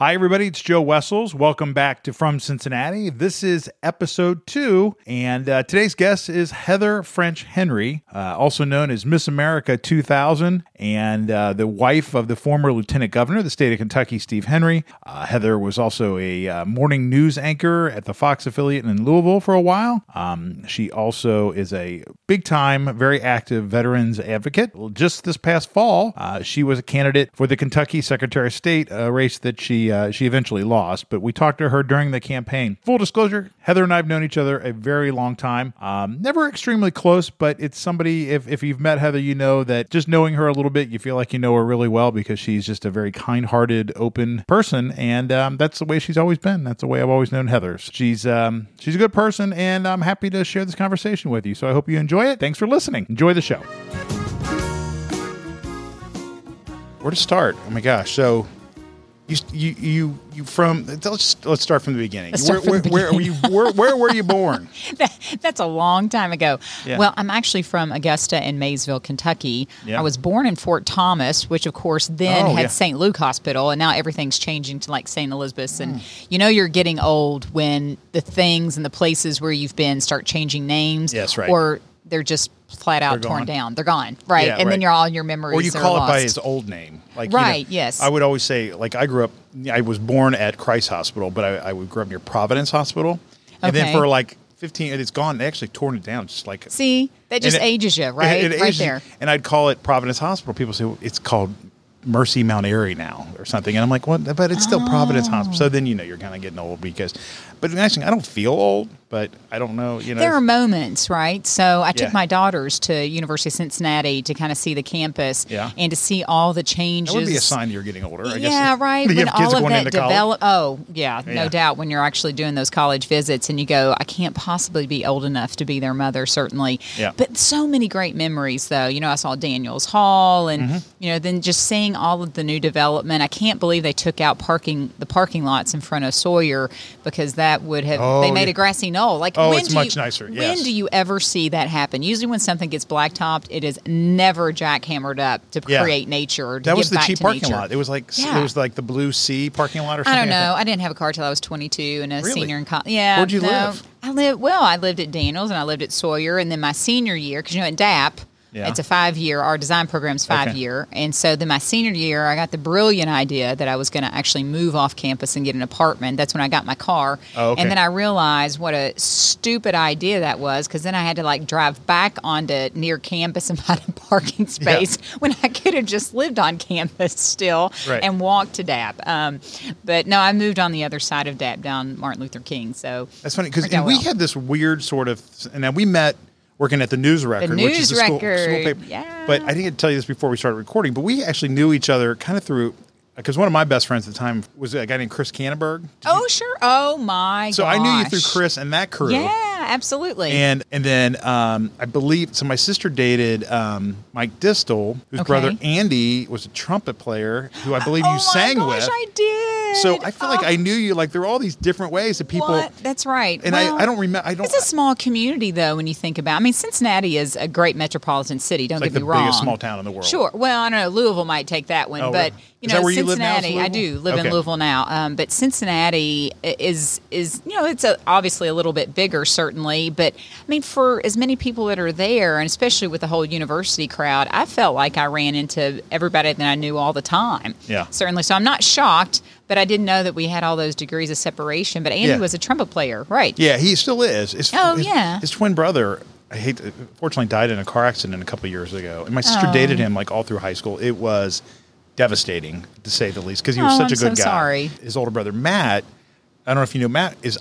Hi, everybody. It's Joe Wessels. Welcome back to From Cincinnati. This is episode 2, and today's guest is Heather French Henry, also known as Miss America 2000, and the wife of the former Lieutenant Governor of the state of Kentucky, Steve Henry. Heather was also a morning news anchor at the Fox affiliate in Louisville for a while. She also is a big-time, very active veterans advocate. Just this past fall, she was a candidate for the Kentucky Secretary of State, a race that she eventually lost, but we talked to her during the campaign. Full disclosure, Heather and I have known each other a very long time. Never extremely close, but it's somebody, if you've met Heather, you know that just knowing her a little bit, you feel like you know her really well because she's just a very kind-hearted, open person, and that's the way she's always been. That's the way I've always known Heather. She's a good person, and I'm happy to share this conversation with you, so I hope you enjoy it. Thanks for listening. Enjoy the show. Where to start? Oh my gosh. So you from let's start from the beginning. Where were you born? That's a long time ago. Yeah. Well, I'm actually from Augusta and Maysville, Kentucky. Yeah. I was born in Fort Thomas, which of course then had St. Luke Hospital, and now everything's changing to like St. Elizabeth's. And you know you're getting old when the things and the places where you've been start changing names. Yes, right. Or they're just flat out torn down. They're gone, right? Yeah, and then right. all your memories. Or you call lost. it by his old name, like right? Yes. I would always say, like I was born at Christ Hospital, but I grew up near Providence Hospital, and then for like 15, it's gone. They actually torn it down, just like see that just ages you, right? It right ages there. You. And I'd call it Providence Hospital. People say it's called Mercy Mount Airy now or something, and I'm like, what? But it's still Providence Hospital. So then you're kind of getting old because. But the nice thing, I don't feel old, but I don't know, There are moments, right? So I took my daughters to University of Cincinnati to kind of see the campus and to see all the changes. That would be a sign you're getting older, I guess. Yeah, right. When all of that develop. Oh, yeah, no doubt. When you're actually doing those college visits and you go, I can't possibly be old enough to be their mother, certainly. Yeah. But so many great memories, though. I saw Daniels Hall and, then just seeing all of the new development. I can't believe they took out the parking lots in front of Sawyer because that would have they made a grassy knoll. Like it's much nicer. Yes. When do you ever see that happen? Usually when something gets blacktopped, it is never jackhammered up to create nature or to that was give the back cheap to parking nature. lot. It was like the Blue Sea parking lot or something. I don't know. I didn't have a car till I was 22 and a senior in college. Yeah. Where'd you live? I lived at Daniels and I lived at Sawyer, and then my senior year, because at DAP. Yeah. It's a 5-year. Our design program's 5-year. And so then my senior year, I got the brilliant idea that I was going to actually move off campus and get an apartment. That's when I got my car. Oh, okay. And then I realized what a stupid idea that was, because then I had to drive back onto near campus and find a parking space when I could have just lived on campus still and walked to DAP. But no, I moved on the other side of DAP down Martin Luther King. So that's funny because we had this weird sort of, and then we met working at the News Record, which is the school paper. Yeah. But I didn't tell you this before we started recording, but we actually knew each other kind of through, because one of my best friends at the time was a guy named Chris Canterberg. Sure. Oh, my gosh. So I knew you through Chris and that crew. Yeah, absolutely. And then I believe, so my sister dated Mike Distel, whose brother Andy was a trumpet player, who I believe you sang with. Oh, my gosh, I did. So I feel like I knew you, there are all these different ways that people. What? That's right. And I don't remember. It's a small community, though, when you think about it. Cincinnati is a great metropolitan city. Don't get me wrong. It's the biggest small town in the world. Sure. Well, I don't know. Louisville might take that one. But, is that where you live now? Cincinnati, I do live in Louisville now. But Cincinnati is it's obviously a little bit bigger, certainly. But, for as many people that are there, and especially with the whole university crowd, I felt like I ran into everybody that I knew all the time. Yeah. Certainly. So I'm not shocked. But I didn't know that we had all those degrees of separation. But Andy was a trumpet player, right? Yeah, he still is. His twin brother, fortunately died in a car accident a couple of years ago. And my sister dated him all through high school. It was devastating, to say the least, because he was such a good guy. Sorry. His older brother, Matt, I don't know if you know, Matt is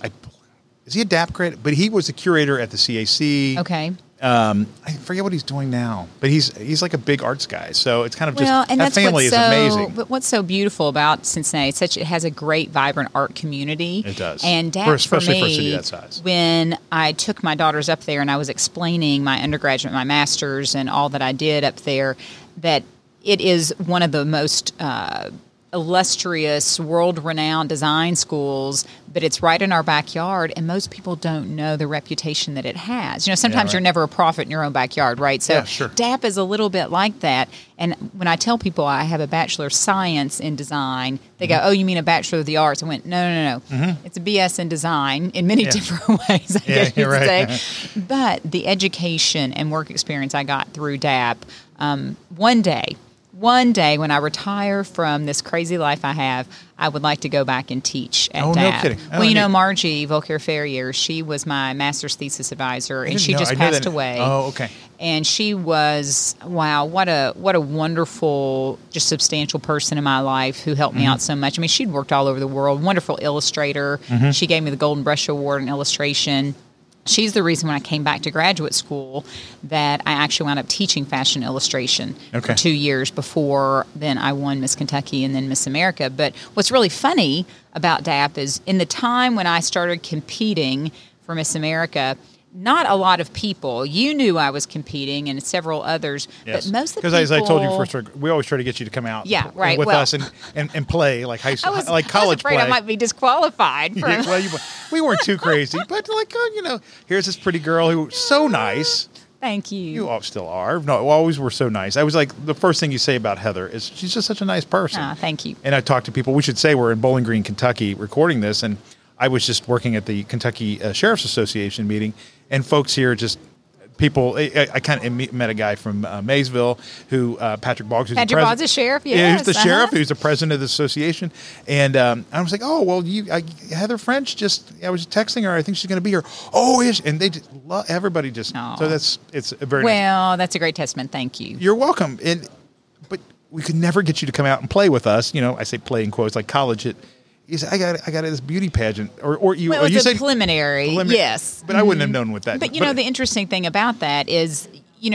he a DAP grad? But he was the curator at the CAC. Okay. I forget what he's doing now, but he's like a big arts guy. So it's kind of just and that family is amazing. But what's so beautiful about Cincinnati? It has a great, vibrant art community. It does, and especially for a me, city that size. When I took my daughters up there and I was explaining my undergraduate, my master's, and all that I did up there, that it is one of the most illustrious, world-renowned design schools, but it's right in our backyard, and most people don't know the reputation that it has. Sometimes you're never a prophet in your own backyard, right? So DAP is a little bit like that. And when I tell people I have a Bachelor of Science in design, they go, "Oh, you mean a Bachelor of the Arts?" I went, "No. It's a BS in design in many different ways, I guess you could say." But the education and work experience I got through DAP, one day when I retire from this crazy life I have, I would like to go back and teach at DAP. No kidding. Well, Margie Volker-Ferrier, she was my master's thesis advisor, and she just passed away. Oh, okay. And she was, wow, what a wonderful, just substantial person in my life who helped me out so much. I mean, she'd worked all over the world, wonderful illustrator. She gave me the Golden Brush Award in illustration. She's the reason when I came back to graduate school that I actually wound up teaching fashion illustration for 2 years. Before then I won Miss Kentucky and then Miss America. But what's really funny about DAP is in the time when I started competing for Miss America, not a lot of people. You knew I was competing, and several others. Yes. But most of the people... Because as I told you first, we always try to get you to come out with us and play like high school, like college I was afraid play. I might be disqualified. We weren't too crazy, but here's this pretty girl who was so nice. Thank you. You all still are. No, always were so nice. I was like, the first thing you say about Heather is she's just such a nice person. Thank you. And I talk to people. We should say we're in Bowling Green, Kentucky, recording this, and I was just working at the Kentucky Sheriff's Association meeting, and folks here just people. I kind of met a guy from Maysville who Patrick Boggs, who's Patrick Boggs, the sheriff. Yes, yeah, who's the sheriff, who's the president of the association, and I was like, oh well, Heather French. I was texting her. I think she's going to be here. Oh, is she? And they just everybody just. Aww. So it's a very well. That's a great testament. Thank you. You're welcome. But we could never get you to come out and play with us. I say play in quotes like college. You said, I got this beauty pageant, or you. Well, it you was said preliminary. Yes, but I wouldn't have known what that. But the interesting thing about that is,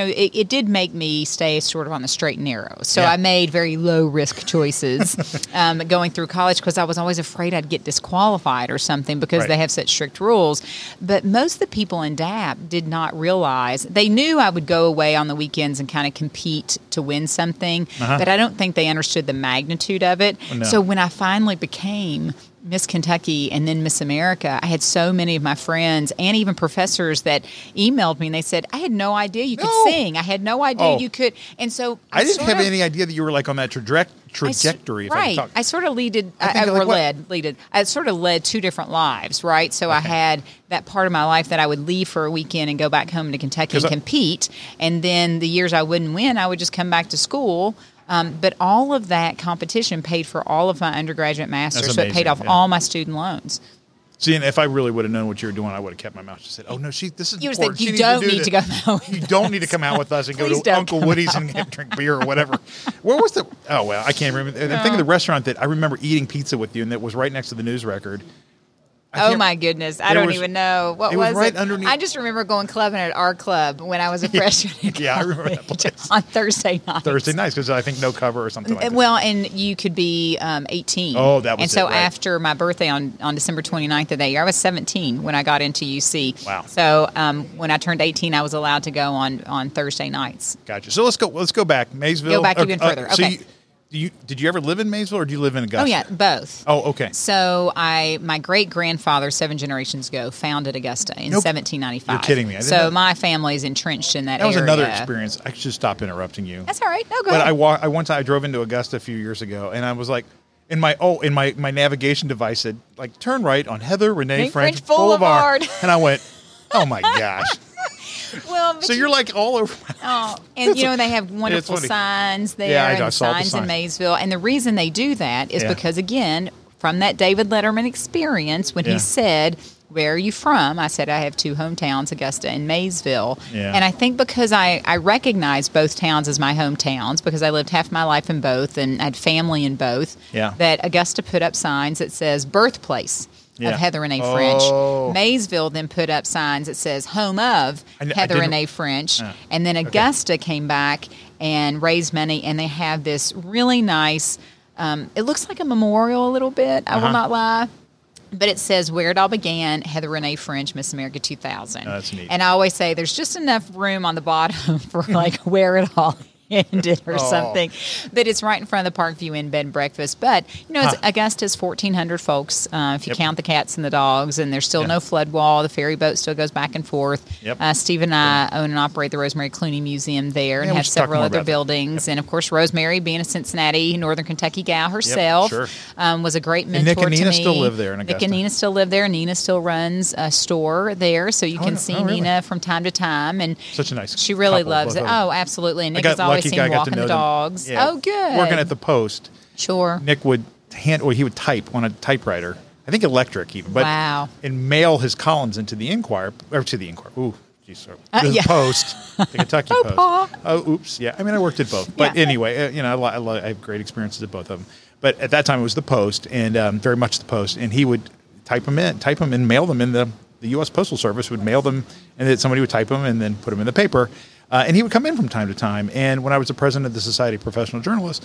it did make me stay sort of on the straight and narrow. So I made very low risk choices going through college because I was always afraid I'd get disqualified or something because they have such strict rules. But most of the people in DAP did not realize. They knew I would go away on the weekends and kind of compete to win something, but I don't think they understood the magnitude of it. No. So when I finally became Miss Kentucky and then Miss America, I had so many of my friends and even professors that emailed me and they said, I had no idea you could sing. I had no idea you could. And so I didn't have any idea that you were like on that trajectory. I sort of I sort of led two different lives, right? So I had that part of my life that I would leave for a weekend and go back home to Kentucky and compete. And then the years I wouldn't win, I would just come back to school. But all of that competition paid for all of my undergraduate masters, so it paid off all my student loans. See, and if I really would have known what you were doing, I would have kept my mouth. Just said, "Oh no, this is you important. You don't need to go. You don't need to come out with us and go to Uncle Woody's and drink beer or whatever." Where was the? Oh well, I can't remember. I'm thinking of the restaurant that I remember eating pizza with you, and that was right next to the News Record. Oh my goodness! I don't even know what was right it. Underneath. I just remember going clubbing at our club when I was a freshman. I remember that place on Thursday nights. Thursday nights because I think no cover or something like that. Well, and you could be 18. Oh, that was and so right. after my birthday on December 29th of that year, I was 17 when I got into UC. Wow. So when I turned 18, I was allowed to go on Thursday nights. Gotcha. So let's go back. Maysville. Go back even further. Okay. So did you ever live in Maysville or do you live in Augusta? Oh, yeah, both. Oh, okay. So my great-grandfather, 7 generations ago, founded Augusta in 1795. You're kidding me. So my family's entrenched in that area. That was another experience. I should stop interrupting you. That's all right. No, go ahead. But one time I drove into Augusta a few years ago, and I was like, in my navigation device said, like, turn right on Heather Renee French Boulevard. And I went, oh, my gosh. Well, so you're like all over. And they have wonderful signs there, and signs in Maysville. And the reason they do that is because, again, from that David Letterman experience, when he said, "Where are you from?" I said, "I have two hometowns, Augusta and Maysville." Yeah. And I think because I recognize both towns as my hometowns, because I lived half my life in both and had family in both, that Augusta put up signs that says birthplace of Heather Renee French. Maysville then put up signs that says home of Heather Renee French. And then Augusta came back and raised money, and they have this really nice, it looks like a memorial a little bit, I will not lie. But it says, where it all began, Heather Renee French, Miss America 2000. Oh, that's neat. And I always say there's just enough room on the bottom for, like, where it all ended or something. But it's right in front of the Parkview Inn bed and breakfast. But, it's Augusta's 1,400 folks, if you count the cats and the dogs, and there's still no flood wall. The ferry boat still goes back and forth. Steve and I own and operate the Rosemary Clooney Museum there and have several other buildings. And, of course, Rosemary, being a Cincinnati, Northern Kentucky gal herself, was a great mentor to me. Nick and Nina still live there in Augusta. Nick and Nina still live there. Nina still runs a store there, so you can see Nina from time to time. And such a nice she really loves it. Oh, absolutely. And Nick has always seen walking the dogs. Yeah. Oh, good. Working at the Post. Sure. Nick would he would type on a typewriter. I think electric even. But and mail his columns into the Inquirer, or to the Inquirer. Ooh, geez, sorry. The Post, the Kentucky Post. Pa. Oh, oops. Yeah. I mean, I worked at both. But anyway, I have great experiences at both of them. But at that time, it was the Post, and very much the Post. And he would type them and mail them in the U.S. Postal Service would mail them, and then somebody would type them and then put them in the paper. And he would come in from time to time. And when I was the president of the Society of Professional Journalists,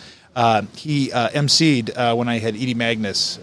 he emceed when I had Edie Magnus.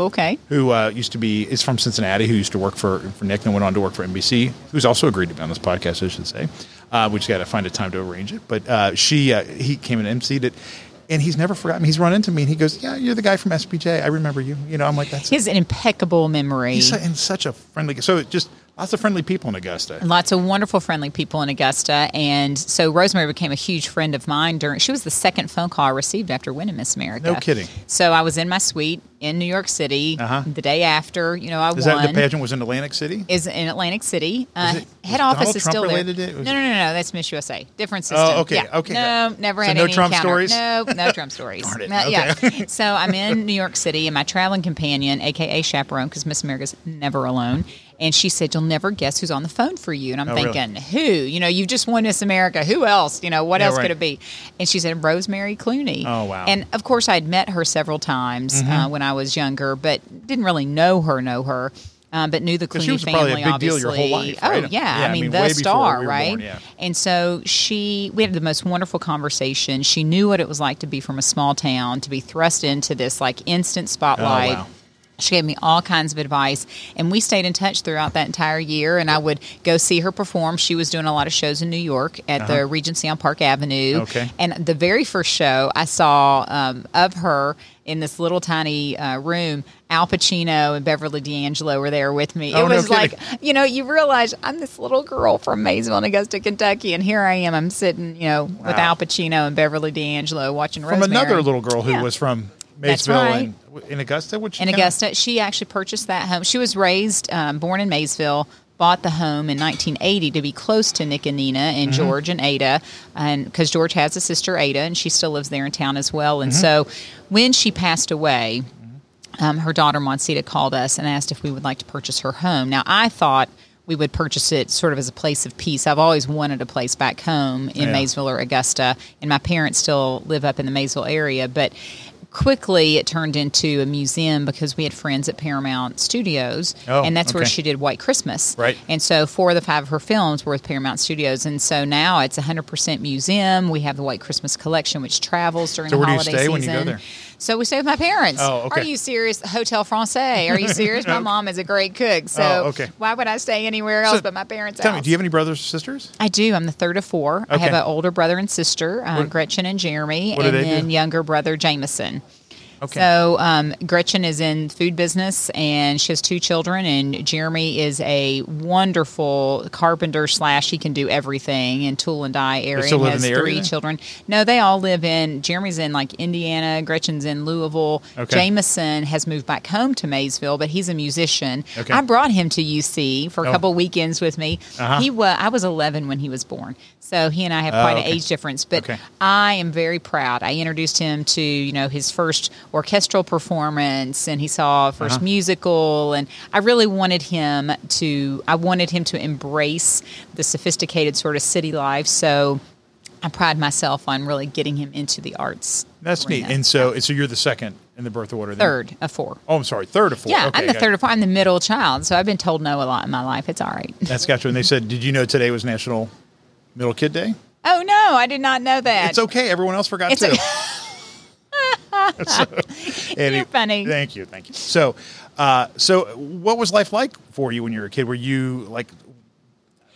Who is from Cincinnati, who used to work for Nick and went on to work for NBC, who's also agreed to be on this podcast, I should say. We just got to find a time to arrange it. But he came and emceed it. And he's never forgotten me. He's run into me, and he goes, "Yeah, you're the guy from SPJ. I remember you." I'm like, "That's." He has an impeccable memory. He's such a friendly. So just lots of friendly people in Augusta. Lots of wonderful, friendly people in Augusta. And so Rosemary became a huge friend of mine. She was the second phone call I received after winning Miss America. No kidding. So I was in my suite in New York City the day after, I won. Is that the pageant was in Atlantic City? Is in Atlantic City. Head Donald office is Trump still there. No. That's Miss USA. Different system. Oh, okay. Yeah. Okay. No, never had no any Trump encounter. stories? No Trump stories. Darn it. Okay. So I'm in New York City, and my traveling companion, a.k.a. chaperone, because Miss America's never alone, and she said, "You'll never guess who's on the phone for you." And I'm thinking, really? Who? You just won Miss America. Who else? What else could it be? And she said, Rosemary Clooney. Oh, wow. And, of course, I'd met her several times when I was younger, but didn't really know her. But knew the Clooney she was family, probably a big obviously. deal your whole life, right? Oh, yeah. I mean, the way star, we were right? born, yeah. And so we had the most wonderful conversation. She knew what it was like to be from a small town, to be thrust into this instant spotlight. Oh, wow. She gave me all kinds of advice, and we stayed in touch throughout that entire year, and I would go see her perform. She was doing a lot of shows in New York at the Regency on Park Avenue. Okay. And the very first show I saw of her in this little tiny room, Al Pacino and Beverly D'Angelo were there with me. It was you realize I'm this little girl from Maysville in Augusta, Kentucky, and here I am. I'm sitting, with Al Pacino and Beverly D'Angelo watching Rosemary. From another little girl who was from Maysville right. in Augusta? Augusta. She actually purchased that home. She was raised, born in Maysville, bought the home in 1980 to be close to Nick and Nina and George and Ada, and because George has a sister, Ada, and she still lives there in town as well. And so when she passed away, her daughter, Monsita, called us and asked if we would like to purchase her home. Now, I thought we would purchase it sort of as a place of peace. I've always wanted a place back home in Maysville or Augusta, and my parents still live up in the Maysville area, but quickly it turned into a museum because we had friends at Paramount Studios, and that's where she did White Christmas. Right. And so 4 of the 5 of her films were with Paramount Studios, and so now it's 100% museum. We have the White Christmas collection, which travels during the holiday season. So where do you stay when you go there? So we stay with my parents. Oh, okay. Are you serious? Hotel Francais. Are you serious? My mom is a great cook, so why would I stay anywhere else but my parents' house? Tell me, do you have any brothers or sisters? I do. I'm the third of 4. I have an older brother and sister, Gretchen and Jeremy, and then younger brother Jameson. Okay. So Gretchen is in food business, and she has 2 children, and Jeremy is a wonderful carpenter / he can do everything in tool and die area. They still live has in the area 3 children. No, they all live Jeremy's in Indiana, Gretchen's in Louisville. Okay. Jameson has moved back home to Maysville, but he's a musician. Okay. I brought him to UC for a couple weekends with me. Uh-huh. I was 11 when he was born, so he and I have quite an age difference, but I am very proud. I introduced him to his first orchestral performance, and he saw first musical, and I really wanted him to embrace the sophisticated sort of city life, so I pride myself on really getting him into the arts. That's neat. And so you're the second in the birth order then? Third of 4. Oh, I'm sorry, third of 4. Yeah, I'm the third of 4. I'm the middle child, so I've been told no a lot in my life. It's all right. That's got you. And they said, did you know today was National Middle Kid Day? Oh, no, I did not know that. It's okay. Everyone else forgot too. You're funny. Thank you. So what was life like for you when you were a kid? Were you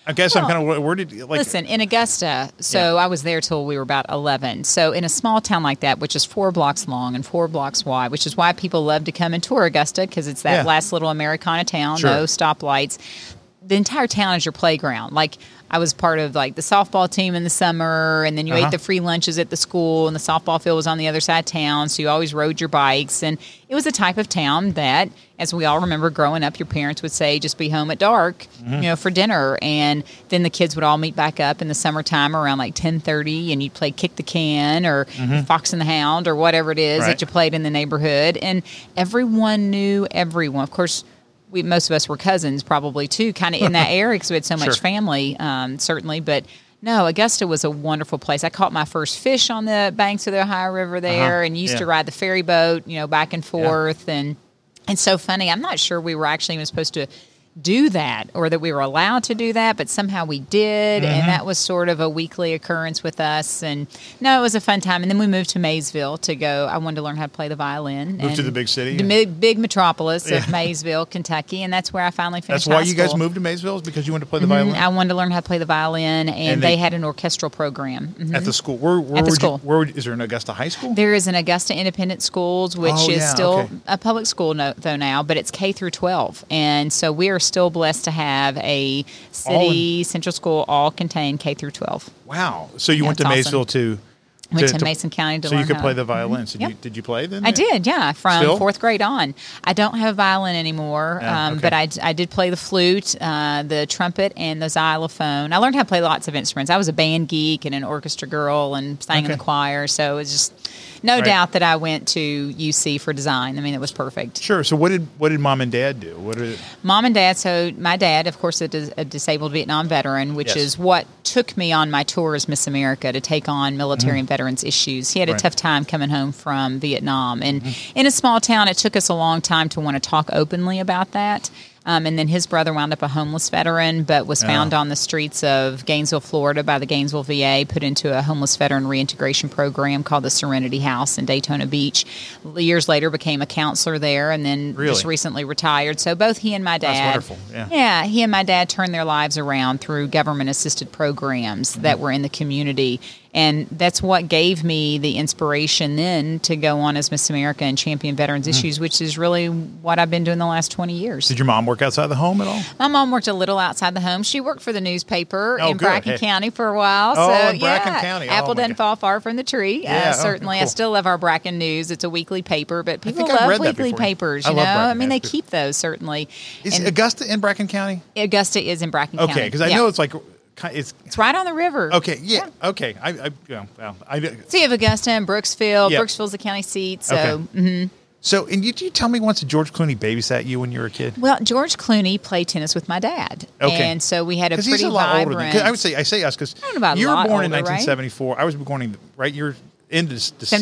I guess I'm kind of, where did you, like... Listen, in Augusta, so I was there till we were about 11. So in a small town like that, which is 4 blocks long and 4 blocks wide, which is why people love to come and tour Augusta, because it's that last little Americana town, no stoplights. The entire town is your playground. Like, I was part of like the softball team in the summer, and then you ate the free lunches at the school, and the softball field was on the other side of town, so you always rode your bikes. And it was a type of town that, as we all remember growing up, your parents would say, just be home at dark, for dinner. And then the kids would all meet back up in the summertime around like 10:30, and you'd play kick the can or Fox and the Hound or whatever it is that you played in the neighborhood. And everyone knew everyone. Of course, most of us were cousins probably too, kind of in that area because we had so much family, certainly. But no, Augusta was a wonderful place. I caught my first fish on the banks of the Ohio River there, and used to ride the ferry boat, back and forth. And it's so funny. I'm not sure we were actually even supposed to do that or that we were allowed to do that, but somehow we did, and that was sort of a weekly occurrence with us. And no, it was a fun time. And then we moved to Maysville to go. I wanted to learn how to play the violin. Moved to the big city, the big metropolis of Maysville, Kentucky, and that's where I finally finished. That's why you guys moved to Maysville, is because you wanted to play the violin. I wanted to learn how to play the violin, and they had an orchestral program at the school. Where is there an Augusta High School? There is an Augusta Independent Schools, which is still a public school though now, but it's K through 12, and so we are still blessed to have a city central school all contained K through 12. Wow! So you went to Maysville to Mason County to learn so you could play the violin. So did you play then? I did, from 4th grade on. I don't have a violin anymore, but I did play the flute, the trumpet, and the xylophone. I learned how to play lots of instruments. I was a band geek and an orchestra girl and sang in the choir, so it's just no doubt that I went to UC for design. I mean, it was perfect. Sure. So what did Mom and Dad do? Mom and Dad, so my dad, of course, is a disabled Vietnam veteran, which is what took me on my tour as Miss America, to take on military and veterans issues. He had a tough time coming home from Vietnam. And in a small town, it took us a long time to want to talk openly about that. And then his brother wound up a homeless veteran, but was found on the streets of Gainesville, Florida by the Gainesville VA, put into a homeless veteran reintegration program called the Serenity House in Daytona Beach. Years later, became a counselor there, and then just recently retired. So both he and my dad, that's wonderful. He and my dad turned their lives around through government-assisted programs that were in the community. And that's what gave me the inspiration then to go on as Miss America and champion veterans issues, which is really what I've been doing the last 20 years. Did your mom work outside the home at all? My mom worked a little outside the home. She worked for the newspaper in Bracken County for a while. In Bracken County. Apple doesn't fall far from the tree. Certainly. Cool. I still love our Bracken News. It's a weekly paper, but people love weekly papers. I mean, they keep those, certainly. Is Augusta in Bracken County? Augusta is in Bracken County. Okay, because I know it's like... It's right on the river. Okay, okay. So you have Augusta and Brooksville. Yeah. Brooksville's the county seat. So, So, and did you tell me once that George Clooney babysat you when you were a kid? Well, George Clooney played tennis with my dad. Okay. And so we had a pretty he's a lot vibrant... older than, I say us because you were born in 1974. Right? I was born you're into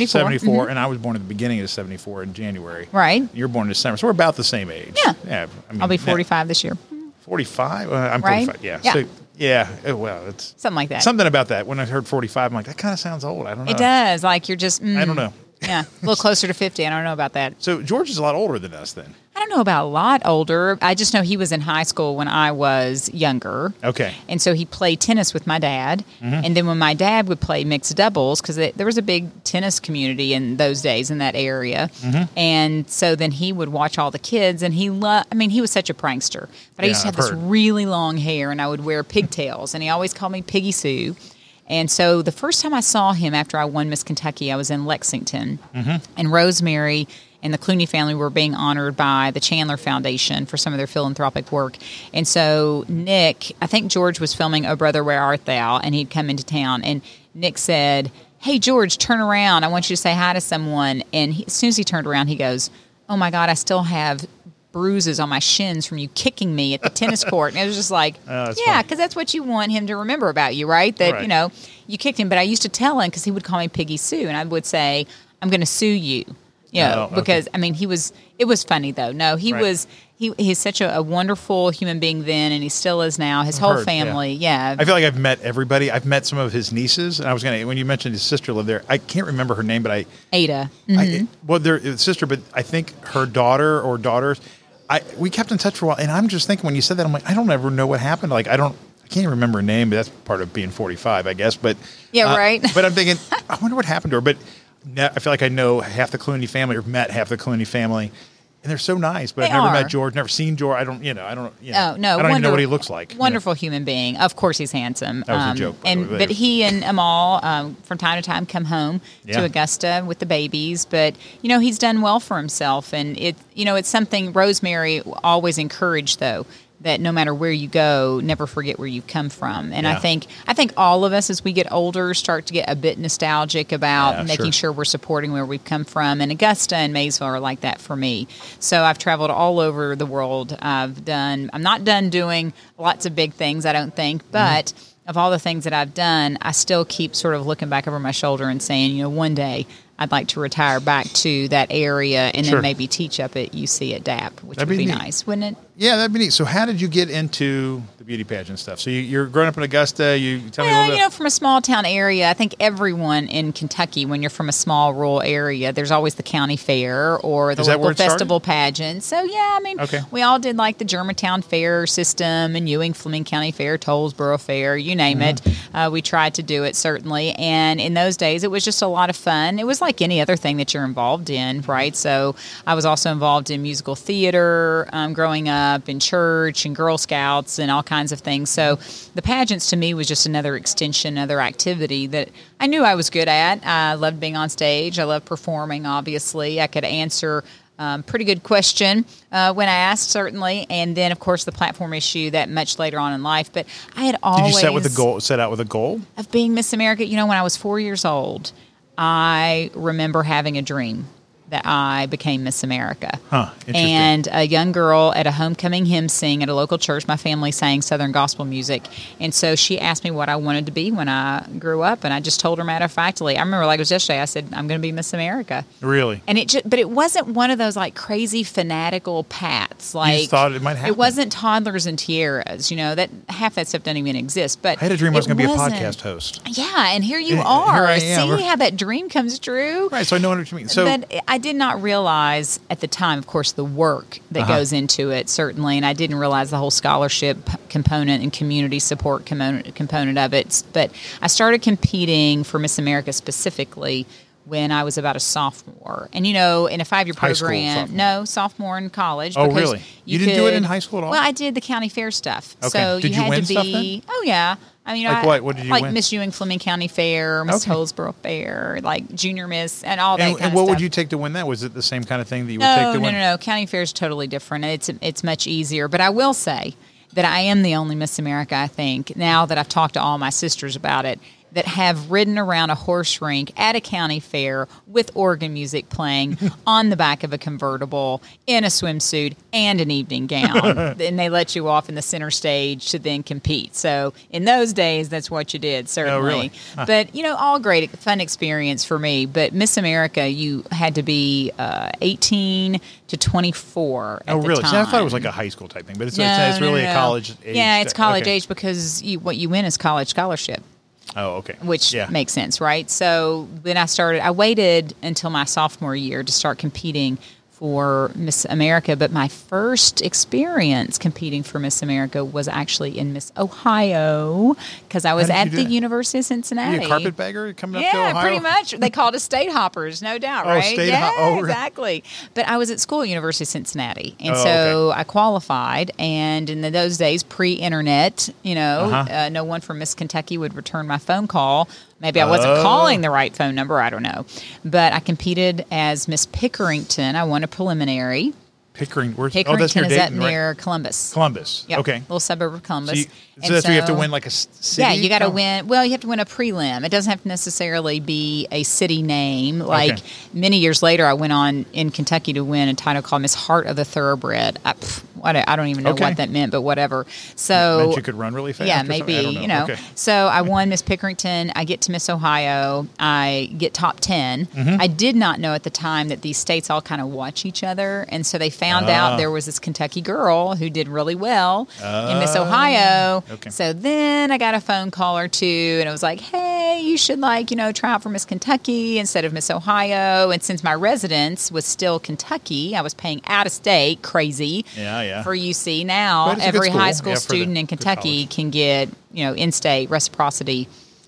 74, and I was born at the beginning of 74 in January. Right. You're born in December, so we're about the same age. Yeah. I'll be 45 this year. 45? I'm 45, yeah. So, well, it's... Something like that. Something about that. When I heard 45, I'm like, that kind of sounds old. I don't know. It does. Like, you're just... I don't know. Yeah, a little closer to 50. I don't know about that. So George is a lot older than us then. I don't know about a lot older. I just know he was in high school when I was younger. Okay. And so he played tennis with my dad. And then when my dad would play mixed doubles, because there was a big tennis community in those days in that area. And so then he would watch all the kids, and he was such a prankster. But I used to have this really long hair, and I would wear pigtails, and he always called me Piggy Sue. And so the first time I saw him after I won Miss Kentucky, I was in Lexington. And Rosemary and the Clooney family were being honored by the Chandler Foundation for some of their philanthropic work. And so Nick, I think George was filming Oh Brother, Where Art Thou? And he'd come into town. And Nick said, "Hey, George, turn around. I want you to say hi to someone." And as soon as he turned around, he goes, "Oh, my God, I still have bruises on my shins from you kicking me at the tennis court." And it was just like, because that's what you want him to remember about you, right? That, you kicked him. But I used to tell him, because he would call me Piggy Sue, and I would say, "I'm going to sue you." Because, I mean, it was funny, though. No, he's such a wonderful human being then, and he still is now. His whole family, I feel like I've met everybody. I've met some of his nieces, and when you mentioned his sister lived there, I can't remember her name, but Ada. Their sister, but I think her daughter or daughters, we kept in touch for a while, and I'm just thinking when you said that, I'm like, I don't ever know what happened. Like, I can't even remember her name, but that's part of being 45, I guess. But yeah, right. But I'm thinking, I wonder what happened to her. But I feel like I know half the Clooney family, or met half the Clooney family. And they're so nice, but I've never met George, never seen George. I don't even know what he looks like. Wonderful human being. Of course, he's handsome. That was a joke. But he and Amal, from time to time, come home to Augusta with the babies. But he's done well for himself, and it's something Rosemary always encouraged, though. That no matter where you go, never forget where you come from. And I think all of us, as we get older, start to get a bit nostalgic about making sure we're supporting where we've come from. And Augusta and Maysville are like that for me. So I've traveled all over the world. I'm not done doing lots of big things, I don't think, but of all the things that I've done, I still keep sort of looking back over my shoulder and saying, one day I'd like to retire back to that area and then maybe teach up at UC at DAP, which would be nice, wouldn't it? Yeah, that'd be neat. So how did you get into the beauty pageant stuff? So you're growing up in Augusta. You tell me a little bit. From a small town area, I think everyone in Kentucky, when you're from a small rural area, there's always the county fair or the local festival pageant. So we all did like the Germantown Fair system and Ewing, Fleming County Fair, Tollsboro Fair, you name it. We tried to do it, certainly. And in those days, it was just a lot of fun. It was like any other thing that you're involved in, right? So I was also involved in musical theater growing up, in church and Girl Scouts and all kinds of things. So the pageants to me was just another extension, another activity that I knew I was good at. I loved being on stage. I loved performing, obviously. I could answer pretty good question when I asked, certainly. And then, of course, the platform issue that much later on in life. But I had always... Did you set out with a goal? Of being Miss America. When I was 4 years old, I remember having a dream that I became Miss America. Interesting. And a young girl at a homecoming hymn sing at a local church. My family sang Southern gospel music. And so she asked me what I wanted to be when I grew up. And I just told her matter-of-factly. I remember like it was yesterday. I said, I'm going to be Miss America. Really? And but it wasn't one of those like crazy fanatical pats. Like, you just thought it might happen. It wasn't toddlers and tiaras. That half that stuff doesn't even exist. But I had a dream I was going to be a podcast host. Yeah, and here you are. Here I am. See how that dream comes true? Right, so I know what you mean. So, but I did not realize at the time, of course, the work that goes into it, certainly, and I didn't realize the whole scholarship component and community support component of it. But I started competing for Miss America specifically when I was about a sophomore. And, in a 5-year program, sophomore in college. Oh, really? You didn't do it in high school at all? Well, I did the county fair stuff. Okay. So did you had win to be, stuff then? Oh, yeah. I mean, what did you like win? Miss Ewing Fleming County Fair, Miss Tollsboro Fair, like Junior Miss, and all that kind of stuff. And what would you take to win that? Was it the same kind of thing that you would take to win? No. County Fair is totally different. It's much easier. But I will say that I am the only Miss America, I think, now that I've talked to all my sisters about it, that have ridden around a horse rink at a county fair with organ music playing on the back of a convertible in a swimsuit and an evening gown. And they let you off in the center stage to then compete. So in those days, that's what you did, certainly. Oh, really? But, all great, fun experience for me. But Miss America, you had to be 18 to 24 at the time. Oh, really? See, I thought it was like a high school type thing, but it's really a college age. Yeah, it's college age because what you win is college scholarship. Oh, okay. Which makes sense, right? So then I waited until my sophomore year to start competing for Miss America, but my first experience competing for Miss America was actually in Miss Ohio because I was at the University of Cincinnati. Were you a carpetbagger coming up to Ohio? Yeah, pretty much. They called us state hoppers, no doubt, right? Exactly. But I was at school at University of Cincinnati, and I qualified. And in those days, pre-internet, no one from Miss Kentucky would return my phone call. Maybe I wasn't calling the right phone number. I don't know. But I competed as Miss Pickerington. I won a preliminary. Pickerington that's near is Dayton, up right? near Columbus. Yep. Okay. Little suburb of Columbus. So that's where you have to win like a city? Yeah, you got to win. Well, you have to win a prelim. It doesn't have to necessarily be a city name. Like many years later, I went on in Kentucky to win a title called Miss Heart of the Thoroughbred. I don't even know what that meant, but whatever. So meant you could run really fast? Yeah, maybe. I don't know. So I won Miss Pickerington. I get to Miss Ohio. I get top 10. I did not know at the time that these states all kind of watch each other, and so they found out there was this Kentucky girl who did really well in Miss Ohio. So then I got a phone call or two, and it was like, hey, you should try out for Miss Kentucky instead of Miss Ohio. And since my residence was still Kentucky, I was paying out of state, crazy, for UC. Now every high school student in Kentucky can get, in-state reciprocity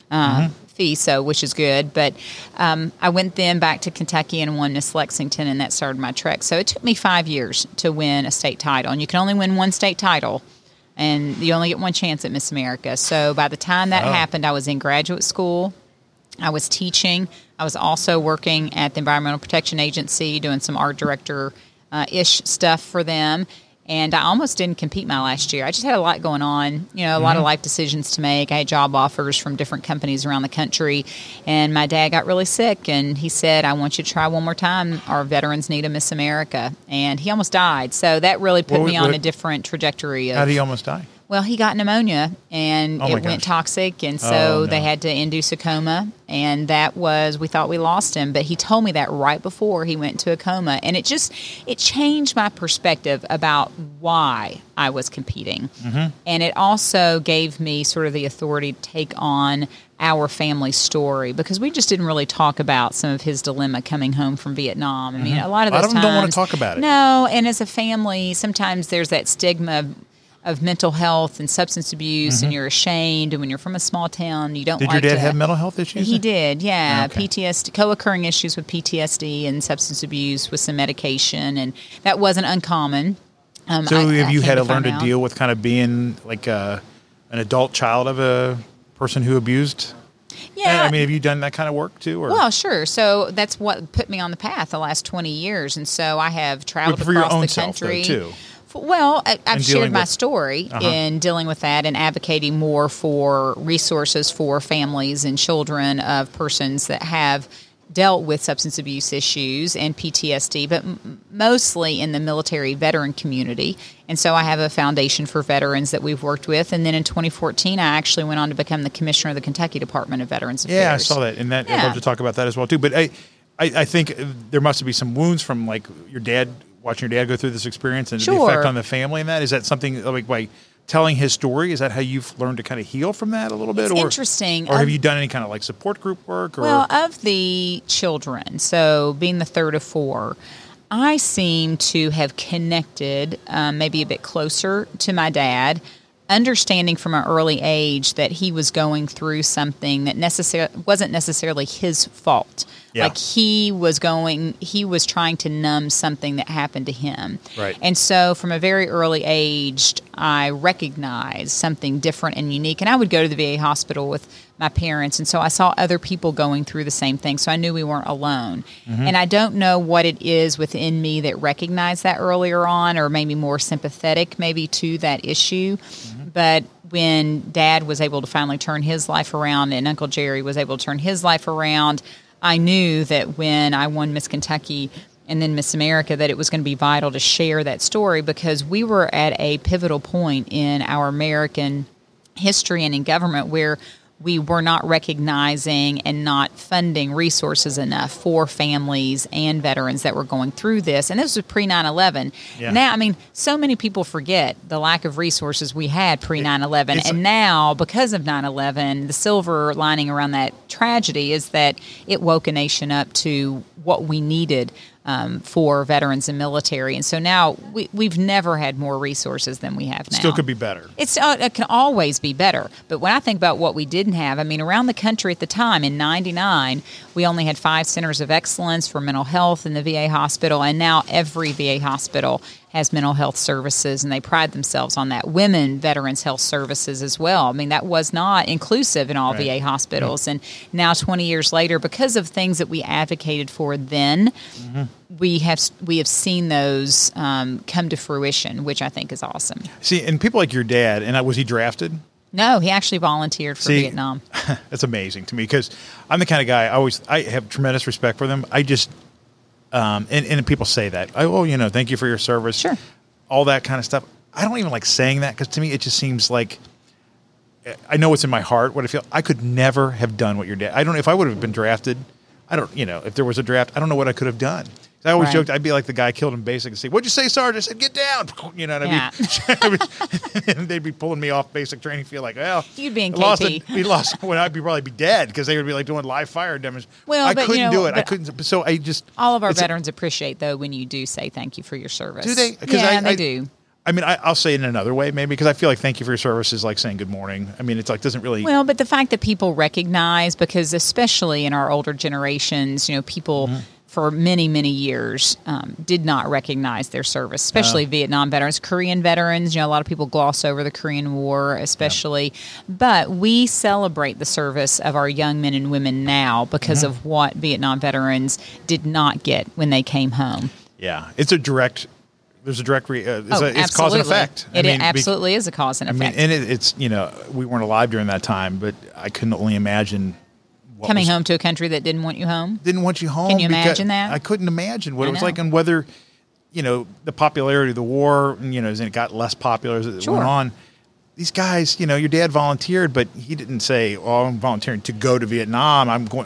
fee, which is good. But I went then back to Kentucky and won Miss Lexington, and that started my trek. So it took me 5 years to win a state title, and you can only win one state title, and you only get one chance at Miss America. So by the time that happened, I was in graduate school. I was teaching. I was also working at the Environmental Protection Agency doing some art director-ish stuff for them. And I almost didn't compete my last year. I just had a lot going on, a lot of life decisions to make. I had job offers from different companies around the country. And my dad got really sick, and he said, I want you to try one more time. Our veterans need a Miss America. And he almost died. So that really put me on a different trajectory. How did he almost die? Well, he got pneumonia, and it went toxic, and so they had to induce a coma, and we thought we lost him, but he told me that right before he went into a coma, and it changed my perspective about why I was competing, and it also gave me sort of the authority to take on our family story, because we just didn't really talk about some of his dilemma coming home from Vietnam. I mean, a lot of them don't want to talk about it. No, and as a family, sometimes there's that stigma of mental health and substance abuse, and you're ashamed. And when you're from a small town, you don't. Did your dad have mental health issues? He did, yeah. Okay. PTSD, co-occurring issues with PTSD and substance abuse with some medication, and that wasn't uncommon. So have you had to learn to deal with kind of being like an adult child of a person who abused? Yeah. I mean, have you done that kind of work too? Or? Well, sure. So that's what put me on the path the last 20 years. And so I have traveled across your own the self, country. though, too. Well, I've shared my story in dealing with that and advocating more for resources for families and children of persons that have dealt with substance abuse issues and PTSD, but mostly in the military veteran community. And so I have a foundation for veterans that we've worked with. And then in 2014, I actually went on to become the commissioner of the Kentucky Department of Veterans Affairs. Yeah, I saw that. And I'd love to talk about that as well, too. But I think there must be some wounds from, like, watching your dad go through this experience and the effect on the family and that. Is that something, like, by telling his story, is that how you've learned to kind of heal from that a little bit? It's interesting. Or have you done any kind of, like, support group work? Well, of the children, so being the third of four, I seem to have connected maybe a bit closer to my dad, understanding from an early age that he was going through something that wasn't necessarily his fault. Yeah. Like he was trying to numb something that happened to him. Right. And so from a very early age, I recognized something different and unique. And I would go to the VA hospital with my parents, and so I saw other people going through the same thing. So I knew we weren't alone. And I don't know what it is within me that recognized that earlier on, or maybe more sympathetic maybe to that issue. But when Dad was able to finally turn his life around and Uncle Jerry was able to turn his life around, I knew that when I won Miss Kentucky and then Miss America, that it was going to be vital to share that story, because we were at a pivotal point in our American history and in government where we were not recognizing and not funding resources enough for families and veterans that were going through this. And this was pre-9/11. Yeah. Now, I mean, so many people forget the lack of resources we had pre-9/11. And now, because of 9/11, the silver lining around that tragedy is that it woke a nation up to what we needed for veterans and military. And so now we've never had more resources than we have now. Still could be better. It can always be better. But when I think about what we didn't have, I mean, around the country at the time, in 99, we only had 5 centers of excellence for mental health in the VA hospital. And now every VA hospital has mental health services, and they pride themselves on that. Women Veterans Health Services as well. I mean, that was not inclusive in all VA hospitals. And now 20 years later, because of things that we advocated for then, we have seen those come to fruition, which I think is awesome. See, and people like your dad, and was he drafted? No, he actually volunteered for Vietnam. That's amazing to me, because I'm the kind of guy, I have tremendous respect for them. I just... and people say that, thank you for your service. Sure. All that kind of stuff. I don't even like saying that, because to me, it just seems like, I know what's in my heart, what I feel. I could never have done what your dad, if I would have been drafted, if there was a draft, I don't know what I could have done. I always joked I'd be like the guy killed in basic and say, "What'd you say, Sarge?" I said, "Get down." You know what I mean? And they'd be pulling me off basic training field like, well, you'd be in KP. We lost when I'd probably be dead because they would be like doing live fire demonstrations. Well, I couldn't do it. I couldn't. So I just all of our veterans appreciate though when you do say thank you for your service. Do they? Yeah, they do. I mean, I'll say it in another way, maybe, because I feel like thank you for your service is like saying good morning. I mean, it's like doesn't really. Well, but the fact that people recognize, because especially in our older generations, people for many, many years did not recognize their service, especially Vietnam veterans, Korean veterans. A lot of people gloss over the Korean War, especially. But we celebrate the service of our young men and women now because of what Vietnam veterans did not get when they came home. Yeah, it's a direct. There's a direct it's cause and effect. It absolutely is a cause and effect. And it's we weren't alive during that time, but I couldn't only imagine coming home to a country that didn't want you home. Didn't want you home. Can you imagine that? I couldn't imagine what it was like, and whether the popularity of the war, as it got less popular as it went on. These guys, your dad volunteered, but he didn't say, "Oh, I'm volunteering to go to Vietnam. I'm going.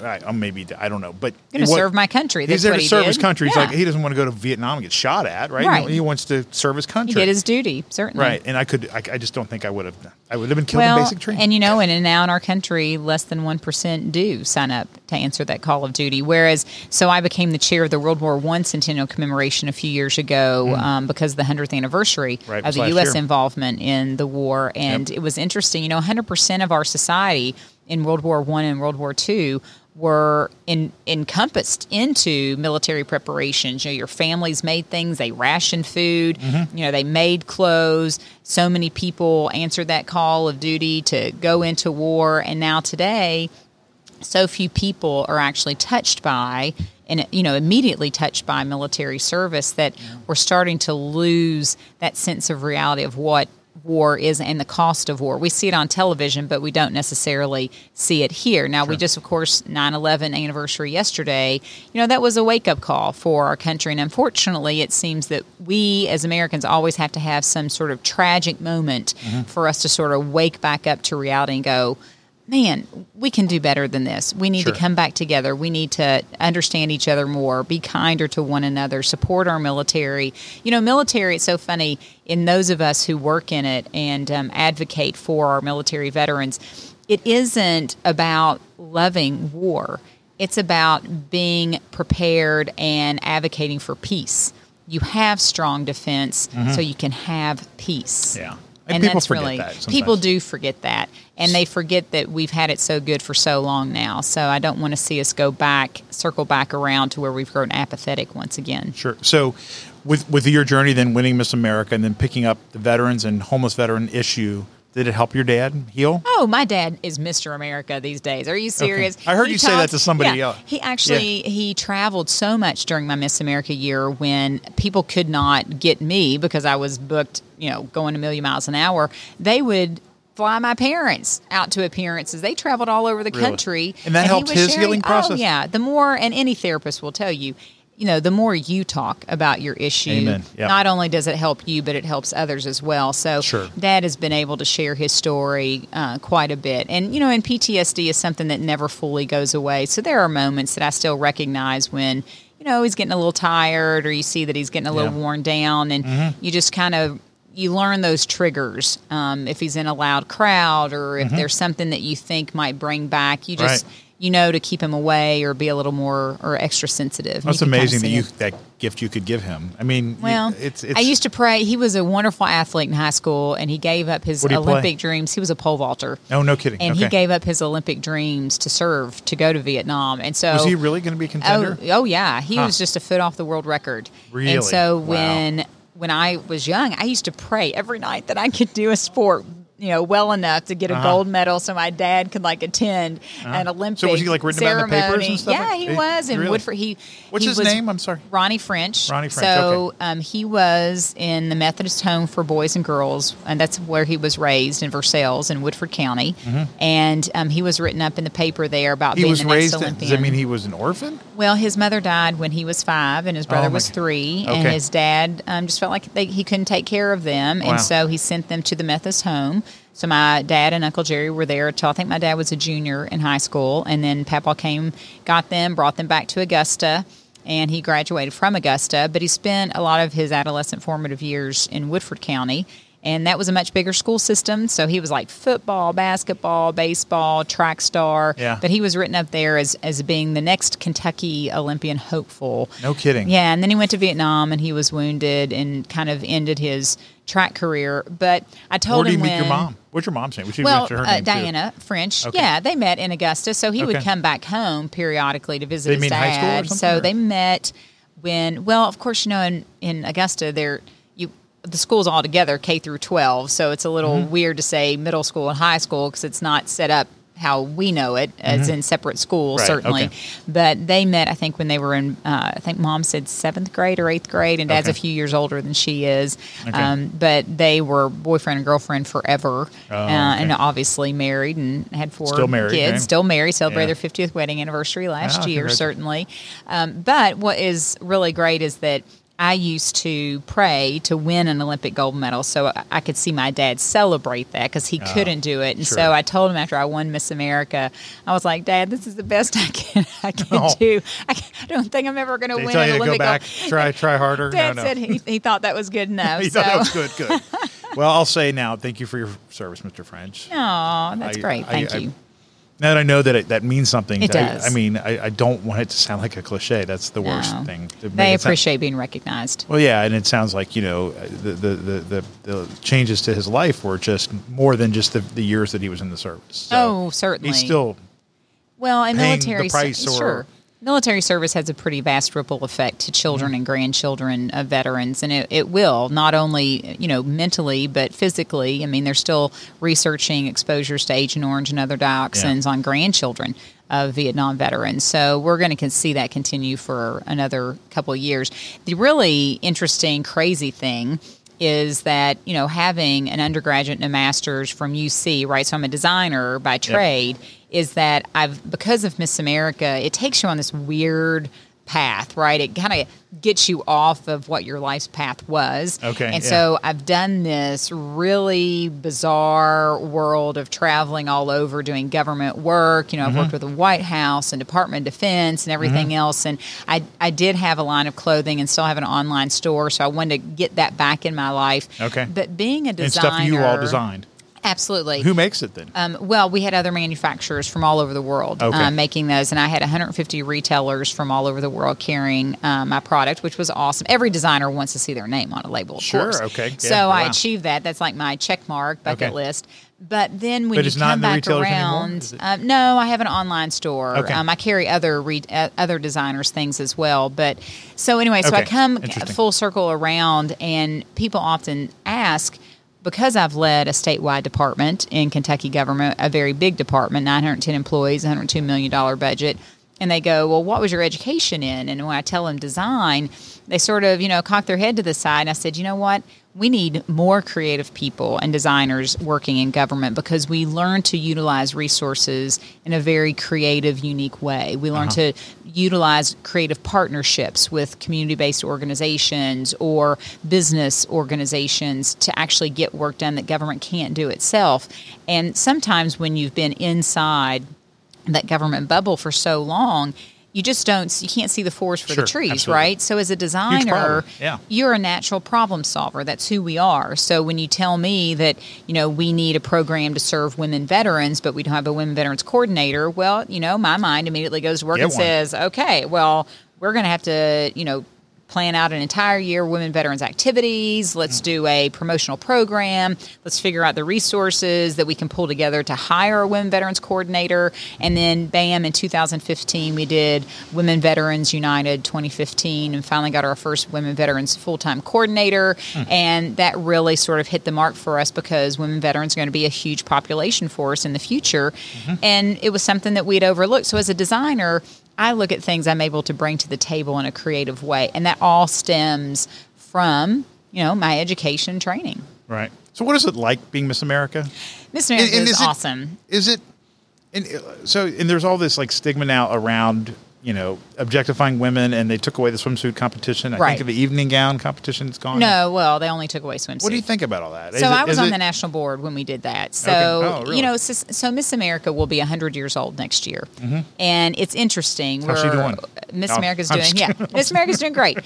I don't know, but going to serve my country." He's there to serve his country. He's like, he doesn't want to go to Vietnam and get shot at, right? He wants to serve his country. He did his duty, certainly. Right, and I just don't think I would have. I would have been killed in basic training. And now in our country, less than 1% do sign up to answer that call of duty. Whereas, so I became the chair of the World War I Centennial Commemoration a few years ago because of the 100th anniversary of the U.S. involvement in the war. And it was interesting, 100% of our society in World War I and World War II were encompassed into military preparations. Your families made things, they rationed food, they made clothes. So many people answered that call of duty to go into war. And now today, so few people are actually touched by and immediately touched by military service that we're starting to lose that sense of reality of what war is and the cost of war. We see it on television, but we don't necessarily see it here. Now, we just, of course, 9/11 anniversary yesterday, that was a wake-up call for our country. And unfortunately, it seems that we as Americans always have to have some sort of tragic moment for us to sort of wake back up to reality and go, man, we can do better than this. We need to come back together. We need to understand each other more, be kinder to one another, support our military. Military, it's so funny, in those of us who work in it and advocate for our military veterans, it isn't about loving war. It's about being prepared and advocating for peace. You have strong defense, so you can have peace. Yeah. And people that's forget really, that sometimes. People do forget that. And they forget that we've had it so good for so long now. So I don't want to see us circle back around to where we've grown apathetic once again. Sure. So with your journey, then winning Miss America and then picking up the veterans and homeless veteran issue, did it help your dad heal? Oh, my dad is Mr. America these days. Are you serious? Okay. I heard you say that to somebody else. He actually, he traveled so much during my Miss America year when people could not get me because I was booked, going a million miles an hour. They would fly my parents out to appearances. They traveled all over the country. And that helped his healing process? Oh, yeah. The more, and any therapist will tell you, the more you talk about your issue, not only does it help you, but it helps others as well. So Dad has been able to share his story quite a bit. And, and PTSD is something that never fully goes away. So there are moments that I still recognize when, he's getting a little tired or you see that he's getting a little worn down and you just kind of, you learn those triggers. If he's in a loud crowd or if there's something that you think might bring back, you just... to keep him away or be a little more or extra sensitive. That's amazing that gift you could give him. I mean, it's I used to pray. He was a wonderful athlete in high school, and he gave up his Olympic dreams. He was a pole vaulter. Oh, no kidding. And he gave up his Olympic dreams to go to Vietnam. And so, was he really going to be a contender? Oh yeah. He was just a foot off the world record. Really? And so when I was young, I used to pray every night that I could do a sport well enough to get a gold medal so my dad could attend an Olympic ceremony. So was he written about in the papers and stuff? Yeah, he was. And really? Woodford, what's his name? I'm sorry. Ronnie French. Ronnie French, so he was in the Methodist Home for Boys and Girls, and that's where he was raised in Versailles in Woodford County. And he was written up in the paper there about being the next Olympian. Does that mean he was an orphan? Well, his mother died when he was 5 and his brother was 3. Okay. And his dad just felt like he couldn't take care of them. Wow. And so he sent them to the Methodist Home. So my dad and Uncle Jerry were there until I think my dad was a junior in high school. And then Papa got them, brought them back to Augusta. and he graduated from Augusta, but he spent a lot of his adolescent formative years in Woodford County. And that was a much bigger school system. So he was like football, basketball, baseball, track star. Yeah. But he was written up there as being the next Kentucky Olympian hopeful. No kidding. Yeah. And then he went to Vietnam and he was wounded and kind of ended his track career. But I told him Where did you meet your mom? What's your mom's name? Diana French. Okay. Yeah, they met in Augusta. So he would come back home periodically to visit his meet dad. in high school or something, so or? they met when, well, of course, in Augusta, the school's all together, K through 12, so it's a little weird to say middle school and high school because it's not set up how we know it, as in separate schools, Right, certainly. okay. But they met, I think, when they were in, I think Mom said 7th grade or 8th grade, and Dad's Okay. a few years older than she is. Okay. But they were boyfriend and girlfriend forever, okay. and obviously married and had 4 Still married, kids. right? Still married, celebrated Yeah. their 50th wedding anniversary last year, Congratulations. certainly. But what is really great is that I used to pray to win an Olympic gold medal so I could see my dad celebrate that because he couldn't do it. And sure. so I told him after I won Miss America, I was like, Dad, this is the best I can Oh. do. I don't think I'm ever going to They win tell an you to Olympic go back, gold. try harder. Dad No. said he thought that was good enough. He thought that was good. Well, I'll say now, thank you for your service, Mr. French. Oh, that's great. Thank you. Now that I know that that means something, It does. I don't want it to sound like a cliche. That's the worst No. thing. To make They it sound- appreciate being recognized. Well, yeah, and it sounds like the changes to his life were just more than just the years that he was in the service. So Oh, certainly. he's still Well, and paying the military price or- sure. Military service has a pretty vast ripple effect to children and grandchildren of veterans, and it will not only mentally but physically. I mean, they're still researching exposures to Agent Orange and other dioxins on grandchildren of Vietnam veterans. So we're going to see that continue for another couple of years. The really interesting, crazy thing is that, having an undergraduate and a master's from UC, right? So I'm a designer by trade, is that because of Miss America, it takes you on this weird path, right? It kind of gets you off of what your life's path was. Okay, And yeah. so I've done this really bizarre world of traveling all over doing government work. I've worked with the White House and Department of Defense and everything else. And I did have a line of clothing and still have an online store. So I wanted to get that back in my life. Okay. But being a designer. and stuff you all designed. Absolutely. Who makes it then? Well, we had other manufacturers from all over the world Okay. making those, and I had 150 retailers from all over the world carrying my product, which was awesome. Every designer wants to see their name on a label, of Sure, course. okay. Yeah, So I wow. achieved that. That's like my check mark, bucket Okay. list. But then when But you it's not come in the back retailers anymore? Is around, it- no, I have an online store. Okay. I carry other designers' things as well. But so anyway, so I Okay. come Interesting. full circle around, and people often ask, because I've led a statewide department in Kentucky government, a very big department, 910 employees, $102 million budget, and they go, well, what was your education in? And when I tell them design, they sort of, cock their head to the side. And I said, you know what? We need more creative people and designers working in government because we learn to utilize resources in a very creative, unique way. We learn to utilize creative partnerships with community-based organizations or business organizations to actually get work done that government can't do itself. And sometimes when you've been inside that government bubble for so long, you can't see the forest for Sure, the trees, absolutely. right? So as a designer, problem, yeah. you're a natural problem solver. That's who we are. So when you tell me that, we need a program to serve women veterans, but we don't have a women veterans coordinator, well, my mind immediately goes to work Get and one. says, okay, well, we're going to have to, plan out an entire year of women veterans activities. Let's do a promotional program. Let's figure out the resources that we can pull together to hire a women veterans coordinator. And then, bam, in 2015, we did Women Veterans United 2015 and finally got our first women veterans full-time coordinator. And that really sort of hit the mark for us because women veterans are going to be a huge population for us in the future. And it was something that we'd overlooked. So as a designer, I look at things I'm able to bring to the table in a creative way, and that all stems from, my education and training. Right. So what is it like being Miss America? Miss America is is it- awesome. Is it? And there's all this like stigma now around objectifying women, and they took away the swimsuit competition. I think the evening gown competition is gone. No, well, they only took away swimsuit. What do you think about all that? So I was on the national board when we did that. So, okay. Really? So Miss America will be 100 years old next year. Mm-hmm. And it's interesting. How's she doing? Miss America's doing, Miss America's doing great.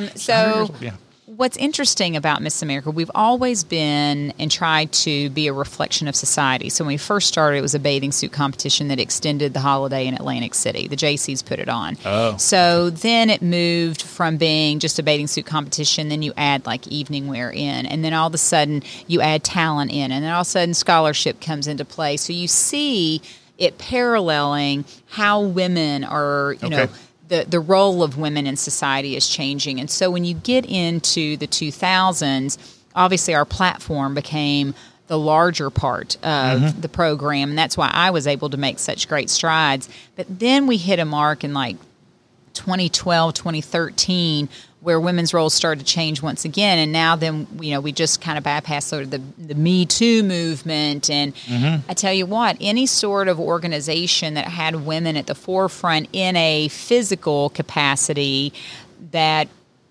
What's interesting about Miss America, we've always been and tried to be a reflection of society. So when we first started, it was a bathing suit competition that extended the holiday in Atlantic City. The Jaycees put it on. Oh. So then it moved from being just a bathing suit competition, then you add like evening wear in, and then all of a sudden you add talent in, and then all of a sudden scholarship comes into play. So you see it paralleling how women are, the role of women in society is changing. And so when you get into the 2000s, obviously our platform became the larger part of the program, and that's why I was able to make such great strides. But then we hit a mark in like 2012, 2013, where women's roles started to change once again. And now then, we just kind of bypassed sort of the Me Too movement. And I tell you what, any sort of organization that had women at the forefront in a physical capacity, that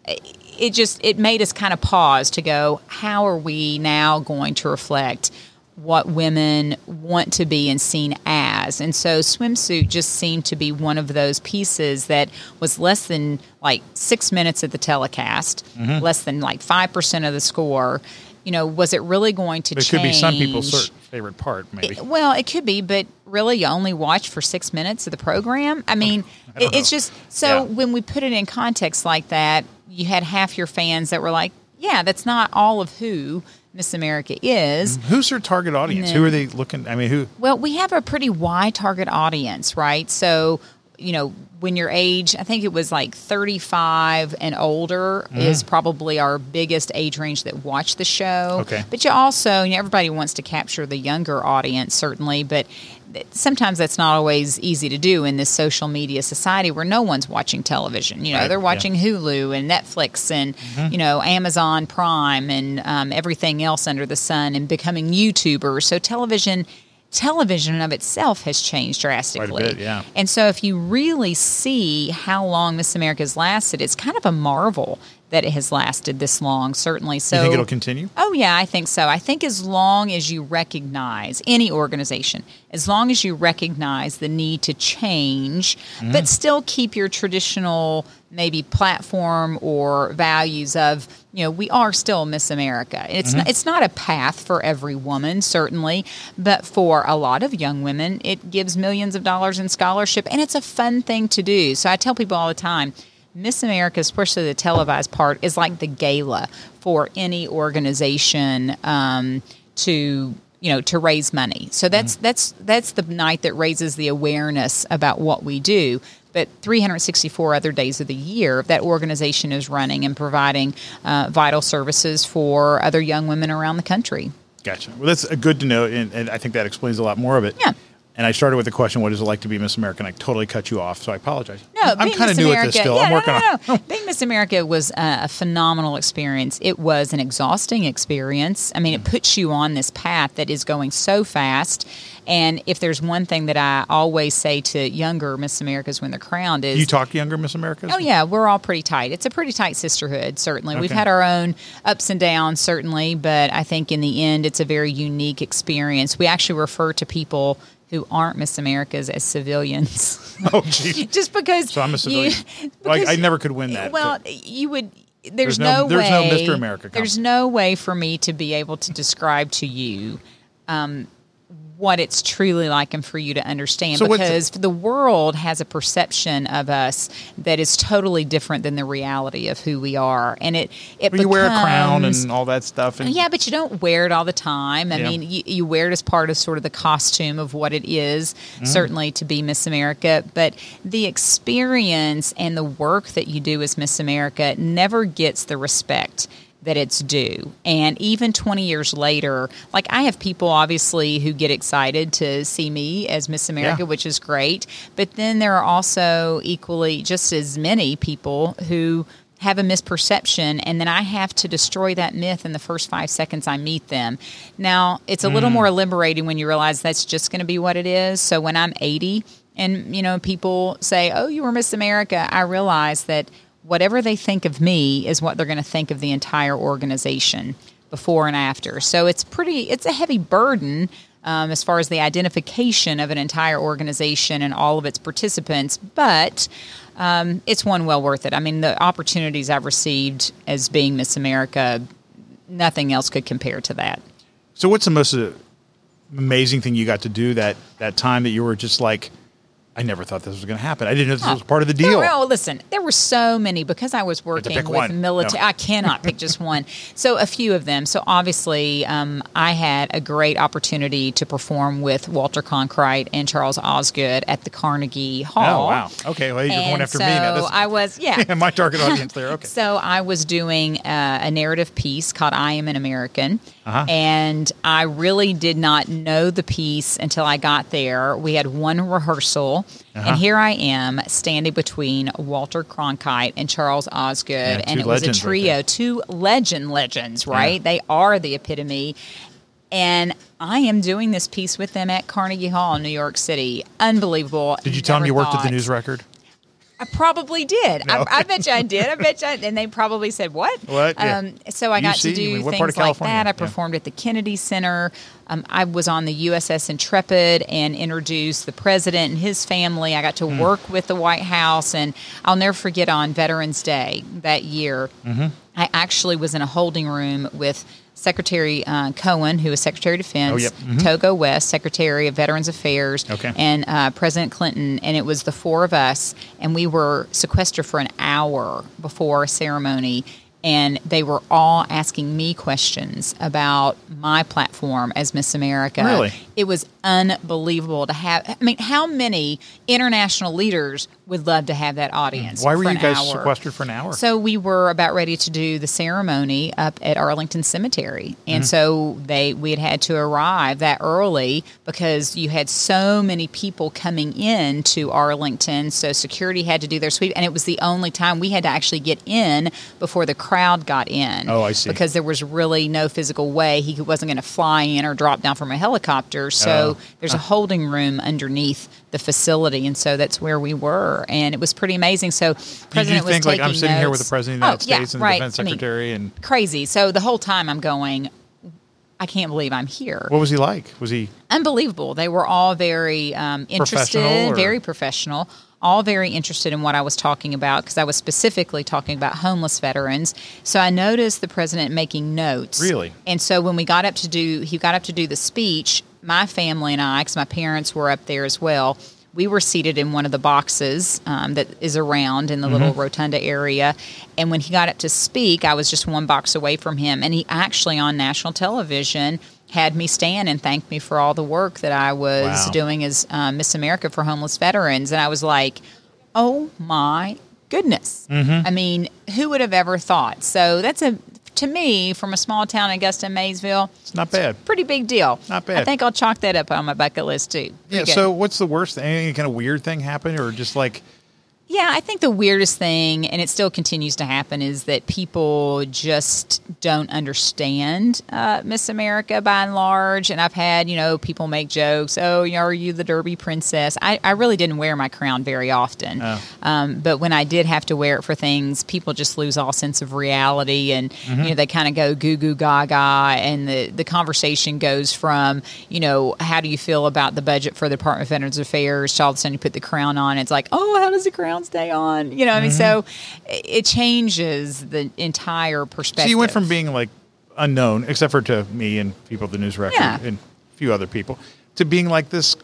it made us kind of pause to go, how are we now going to reflect what women want to be and seen as? And so swimsuit just seemed to be one of those pieces that was less than like 6 minutes at the telecast, less than like 5% of the score. Was it really going to change? It could be some people's favorite part, maybe. It could be, but really you only watch for 6 minutes of the program? I mean, it's just, when we put it in context like that, you had half your fans that were like, yeah, that's not all of who Miss America is. Who's her target audience? Who are they looking? I mean, who? Well, we have a pretty wide target audience, right? So, when your age, I think it was like 35 and older is probably our biggest age range that watch the show. Okay. But you also, everybody wants to capture the younger audience, certainly, but sometimes that's not always easy to do in this social media society where no one's watching television. They're watching Hulu and Netflix and, Amazon Prime and everything else under the sun and becoming YouTubers. So television of itself has changed drastically. Quite a bit, yeah. And so if you really see how long Miss America has lasted, it's kind of a marvel that it has lasted this long, certainly. So, you think it'll continue? Oh, yeah, I think so. I think as long as you recognize, any organization, as long as you recognize the need to change, but still keep your traditional maybe platform or values of, we are still Miss America. It's not a path for every woman, certainly, but for a lot of young women, it gives millions of dollars in scholarship, and it's a fun thing to do. So I tell people all the time, Miss America, especially the televised part, is like the gala for any organization to raise money. So that's the night that raises the awareness about what we do. But 364 other days of the year, that organization is running and providing vital services for other young women around the country. Gotcha. Well, that's good to know, and I think that explains a lot more of it. Yeah. And I started with the question, what is it like to be Miss America? And I totally cut you off, so I apologize. No, I'm kind of new at this still. Yeah, I'm working on it. Being Miss America was a phenomenal experience. It was an exhausting experience. I mean, it puts you on this path that is going so fast. And if there's one thing that I always say to younger Miss Americas when they're crowned is... You talk to younger Miss Americas? Oh, yeah. We're all pretty tight. It's a pretty tight sisterhood, certainly. Okay. We've had our own ups and downs, certainly. But I think in the end, it's a very unique experience. We actually refer to people who aren't Miss Americas as civilians. Oh, geez. Just because... So I'm a civilian. I never could win that. Well, you would... There's no way... There's no Mr. America. There's no way for me to be able to describe to you what it's truly like and for you to understand, so because the world has a perception of us that is totally different than the reality of who we are. And it becomes, you wear a crown and all that stuff. And, yeah, but you don't wear it all the time. I mean, you wear it as part of sort of the costume of what it is, certainly to be Miss America. But the experience and the work that you do as Miss America never gets the respect that it's due. And even 20 years later, like I have people obviously who get excited to see me as Miss America, which is great. But then there are also equally just as many people who have a misperception, and then I have to destroy that myth in the first 5 seconds I meet them. Now, it's a little more liberating when you realize that's just going to be what it is. So when I'm 80 And, people say, oh, you were Miss America. I realize that whatever they think of me is what they're going to think of the entire organization before and after. So it's a heavy burden as far as the identification of an entire organization and all of its participants, but it's one well worth it. I mean, the opportunities I've received as being Miss America, nothing else could compare to that. So what's the most amazing thing you got to do that time that you were just like, I never thought this was going to happen. I didn't know this was part of the deal. Well, listen, there were so many because I was working with military. No. I cannot pick just one. So a few of them. So obviously, I had a great opportunity to perform with Walter Cronkite and Charles Osgood at the Carnegie Hall. Oh, wow. Okay, well, you're going after me now. I was, my target audience there. Okay. So I was doing a narrative piece called I Am an American. And I really did not know the piece until I got there. We had one rehearsal, and here I am standing between Walter Cronkite and Charles Osgood, and it was a trio, right, two legends, right? Yeah. They are the epitome. And I am doing this piece with them at Carnegie Hall in New York City. Unbelievable. Did you tell them you worked at the News Record? I probably did. No. I bet you I did. And they probably said, what? What? Yeah. So I got to do things like that. I performed at the Kennedy Center. I was on the USS Intrepid and introduced the president and his family. I got to work with the White House. And I'll never forget on Veterans Day that year, I actually was in a holding room with Secretary Cohen, who was Secretary of Defense, Togo West, Secretary of Veterans Affairs, and President Clinton, and it was the four of us, and we were sequestered for an hour before a ceremony, and they were all asking me questions about my platform as Miss America. Really? It was unbelievable to have. I mean, how many international leaders would love to have that audience? Why were you guys hour? Sequestered for an hour? So we were about ready to do the ceremony up at Arlington Cemetery, and so we had to arrive that early because you had so many people coming in to Arlington. So security had to do their sweep, and it was the only time we had to actually get in before the crowd got in. Oh, I see. Because there was really no physical way he wasn't going to fly in or drop down from a helicopter. So there's a holding room underneath the facility, and so that's where we were, and it was pretty amazing. So President Did you think, was taking like, I'm sitting notes. here with the President of the United States and the Defense Secretary? and crazy. So the whole time I'm going, I can't believe I'm here. What was he like? Was he unbelievable? They were all very interested, very professional, all very interested in what I was talking about because I was specifically talking about homeless veterans. So I noticed the president making notes. Really? And so when he got up to do the speech, my family and I, because my parents were up there as well, we were seated in one of the boxes that is around in the little rotunda area. And when he got up to speak, I was just one box away from him. And he actually, on national television, had me stand and thank me for all the work that I was doing as Miss America for homeless veterans. And I was like, oh, my goodness. I mean, who would have ever thought? So that's to me, from a small town in Augusta, Maysville, it's not bad. Pretty big deal. Not bad. I think I'll chalk that up on my bucket list, too. Yeah, so what's the worst thing? Any kind of weird thing happen or just like... Yeah, I think the weirdest thing, and it still continues to happen, is that people just don't understand Miss America by and large. And I've had, people make jokes, oh, are you the Derby princess? I really didn't wear my crown very often. But when I did have to wear it for things, people just lose all sense of reality. And, they kind of go goo goo gaga. And the conversation goes from, how do you feel about the budget for the Department of Veterans Affairs? To all of a sudden you put the crown on. It's like, oh, how does the crown stay on? I mean, so it changes the entire perspective. So you went from being like unknown, except for to me and people at the News Record and a few other people, to being like this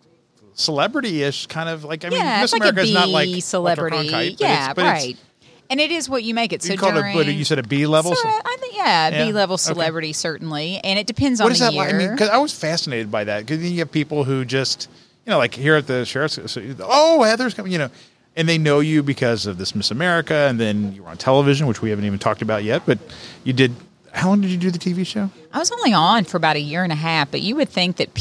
celebrity-ish kind of like, I mean, Miss America is not like celebrity. Walter Cronkite, but right. And it is what you make it. So you said a B level? I think, B level celebrity, certainly. And it depends on the year. What is that like? I mean, because I was fascinated by that. Because you have people who just, like here at the sheriff's, oh, Heather's coming, and they know you because of this Miss America, and then you were on television, which we haven't even talked about yet, but you did. How long did you do the TV show? I was only on for about a year and a half, but you would think that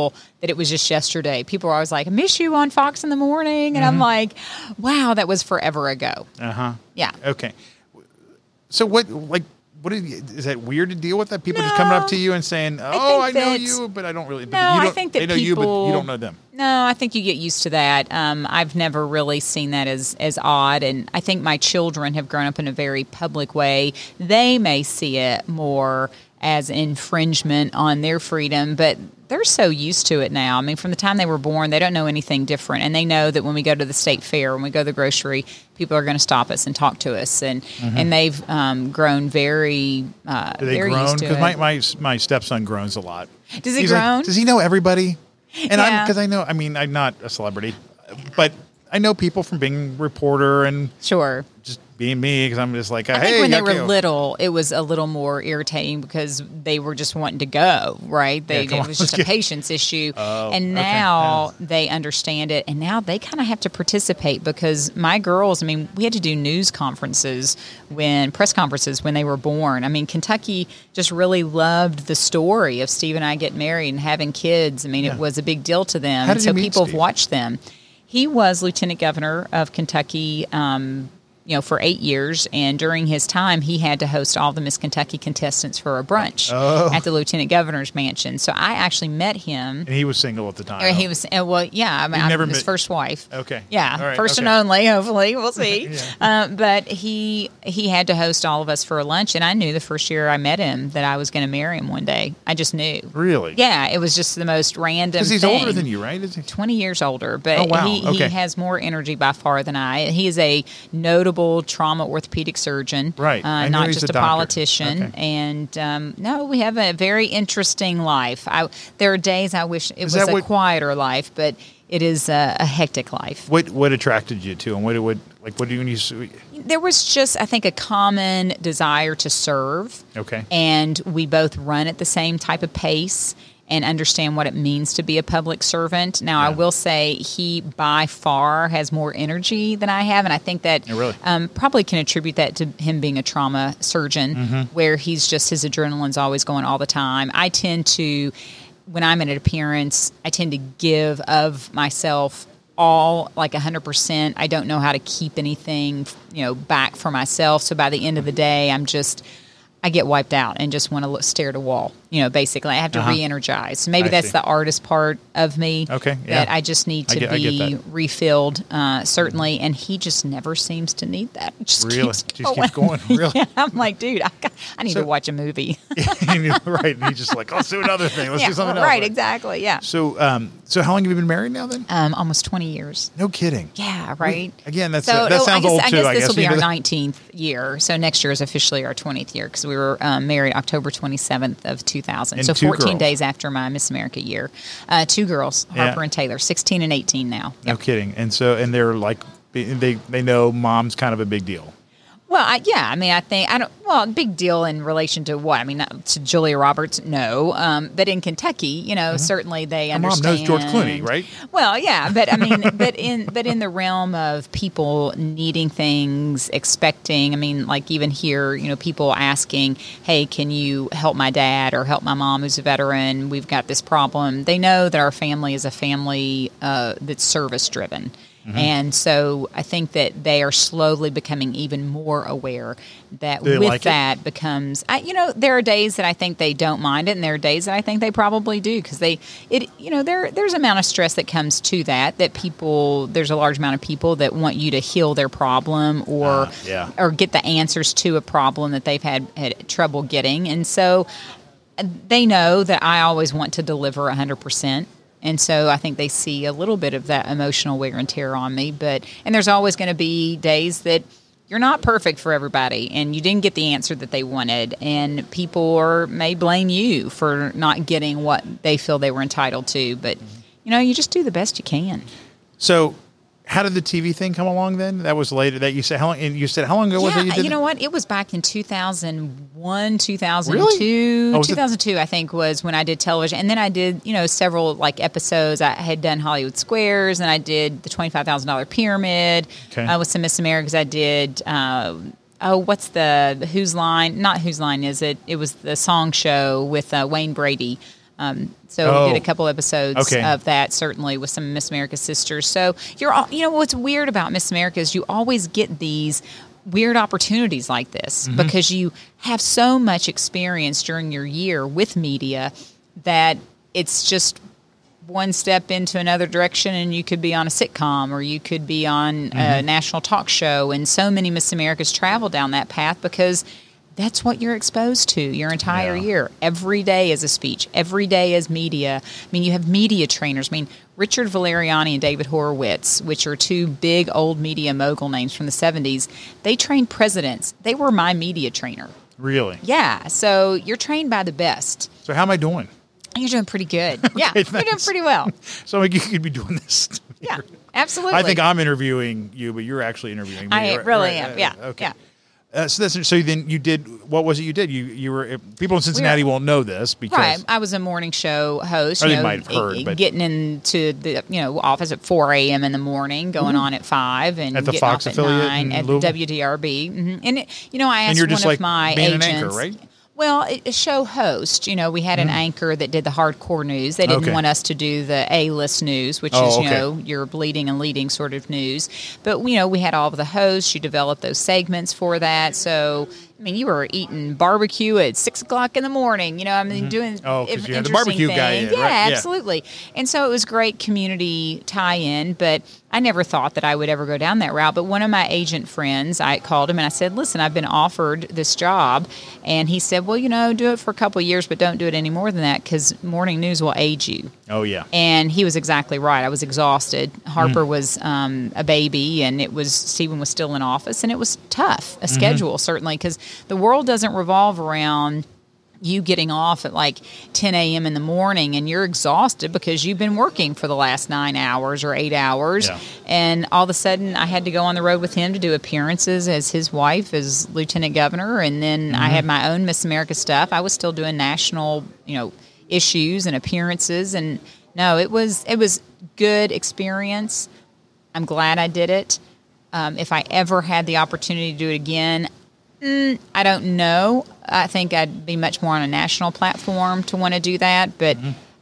it was just yesterday. People were always like, I miss you on Fox in the Morning. And I'm like, wow, that was forever ago. Uh-huh. Yeah. Okay. So what, is that weird to deal with that? People just coming up to you and saying, "Oh, I know you, but I don't really." No, I think that they know people, you, but you don't know them. No, I think you get used to that. I've never really seen that as odd, and I think my children have grown up in a very public way. They may see it more as infringement on their freedom, but they're so used to it now. I mean, from the time they were born, they don't know anything different. And they know that when we go to the state fair, when we go to the grocery, people are going to stop us and talk to us. And they've grown very, very used to it. Because my stepson groans a lot. Does he groan? Like, does he know everybody? And Yeah. I'm not a celebrity, but I know people from being a reporter and Sure. just being me, because I'm just like, hey, I think when they were little, it was a little more irritating because they were just wanting to go, right? It was just a patience issue. And now they understand it, and now they kind of have to participate because my girls, I mean, we had to do news conferences, press conferences when they were born. I mean, Kentucky just really loved the story of Steve and I getting married and having kids. I mean, it was a big deal to them. How did you meet people Steve? have watched them. He was lieutenant governor of Kentucky, for 8 years, and during his time, he had to host all the Miss Kentucky contestants for a brunch at the lieutenant governor's mansion. So I actually met him. And he was single at the time. Or he was, well, yeah, I mean, I'm his first wife. Okay. Yeah, all right, first okay. and only, hopefully. We'll see. But he had to host all of us for a lunch, and I knew the first year I met him that I was going to marry him one day. I just knew. Really? Yeah, it was just the most random Because he's thing. older than you, right? Is he? 20 years older, but Oh, wow. he Okay. has more energy by far than I. He is a notable trauma orthopedic surgeon, Right. I know not he's just a a doctor. politician. Okay. And no, we have a very interesting life. There are days I wish it was that a what- quieter life, but it is a hectic life. What attracted you to him? What do you? There was just, I think, a common desire to serve. Okay. And we both run at the same type of pace and understand what it means to be a public servant. Now, I will say he by far has more energy than I have, and I think that probably can attribute that to him being a trauma surgeon, where his adrenaline's always going all the time. I tend to, when I'm at an appearance, I tend to give of myself all, like 100%. I don't know how to keep anything, back for myself. So by the end of the day, I get wiped out and just want to stare at a wall. Basically, I have to re-energize. So maybe that's the artist part of me. Okay, yeah. That I just need to I get be that. refilled, certainly. And he just never seems to need that. It just Really? keeps Just keeps going? Really? Yeah, I'm like, dude, I need to watch a movie. Right. And he's just like, let's do another thing. Let's do something else. Right, exactly, yeah. So how long have you been married now then? Almost 20 years. No kidding. Yeah, right. Again, that So, sounds old too. I guess this will be our know. 19th year. So next year is officially our 20th year because we were married October 27th of 2000. And so two 14 girls. days after my Miss America year. 2 girls, Harper and Taylor, 16 and 18 now. No kidding. And they're like, they know mom's kind of a big deal. Well, big deal in relation to what? I mean, not to Julia Roberts, no. But in Kentucky, certainly they understand. Mom knows George Clooney, right? Well, yeah, but I mean, but in the realm of people needing things, expecting, I mean, like even here, people asking, hey, can you help my dad or help my mom who's a veteran? We've got this problem. They know that our family is a family that's service-driven. And so I think that they are slowly becoming even more aware that that becomes, there are days that I think they don't mind it, and there are days that I think they probably do because there's amount of stress that comes to that there's a large amount of people that want you to heal their problem or get the answers to a problem that they've had trouble getting. And so they know that I always want to deliver 100%. And so I think they see a little bit of that emotional wear and tear on me. And there's always going to be days that you're not perfect for everybody and you didn't get the answer that they wanted. And people may blame you for not getting what they feel they were entitled to. But, you just do the best you can. So how did the TV thing come along then? That was later that you said, how long ago was it you did you know what? It was back in 2001, 2002. Really? 2002, I think, was when I did television. And then I did, several episodes. I had done Hollywood Squares, and I did the $25,000 Pyramid with some Miss Americas. I did, what's the Whose Line? Not Whose Line Is It? It was the song show with Wayne Brady. So we did a couple episodes of that, certainly, with some Miss America sisters. So what's weird about Miss America is you always get these weird opportunities like this because you have so much experience during your year with media that it's just one step into another direction, and you could be on a sitcom or you could be on a national talk show. And so many Miss Americas travel down that path because that's what you're exposed to your entire year. Every day is a speech. Every day is media. I mean, you have media trainers. I mean, Richard Valeriani and David Horowitz, which are two big old media mogul names from the 70s, they trained presidents. They were my media trainer. Really? Yeah. So you're trained by the best. So how am I doing? You're doing pretty good. Yeah, thanks. You're doing pretty well. So you could be doing this. Yeah, absolutely. I think I'm interviewing you, but you're actually interviewing me. I really am. Yeah. Okay. Yeah. So then you did, what was it you did? You were, people in Cincinnati won't know this because. Right. I was a morning show host. They might have heard, but. Getting into the, office at 4 a.m. in the morning, going on at 5 and at the getting Fox off at affiliate 9 at WDRB. And, I asked and you're just one like of my being agents. An anchor, right? Well, a show host. We had an anchor that did the hardcore news. They didn't want us to do the A-list news, which is, your bleeding and leading sort of news. But, we had all of the hosts. You developed those segments for that. So, you were eating barbecue at 6 o'clock in the morning. Doing because you had the interesting barbecue things. guy in, Yeah, right? absolutely. And so it was great community tie-in, but I never thought that I would ever go down that route. But one of my agent friends, I called him and I said, listen, I've been offered this job. And he said, well, do it for a couple of years, but don't do it any more than that because morning news will age you. Oh, yeah. And he was exactly right. I was exhausted. Harper was a baby, and Stephen was still in office, and it was tough, a schedule, certainly, because the world doesn't revolve around you getting off at like 10 a.m. in the morning and you're exhausted because you've been working for the last 9 hours or 8 hours. Yeah. And all of a sudden I had to go on the road with him to do appearances as his wife, as lieutenant governor. And then I had my own Miss America stuff. I was still doing national, issues and appearances. And no, it was good experience. I'm glad I did it. If I ever had the opportunity to do it again, I don't know. I think I'd be much more on a national platform to want to do that, but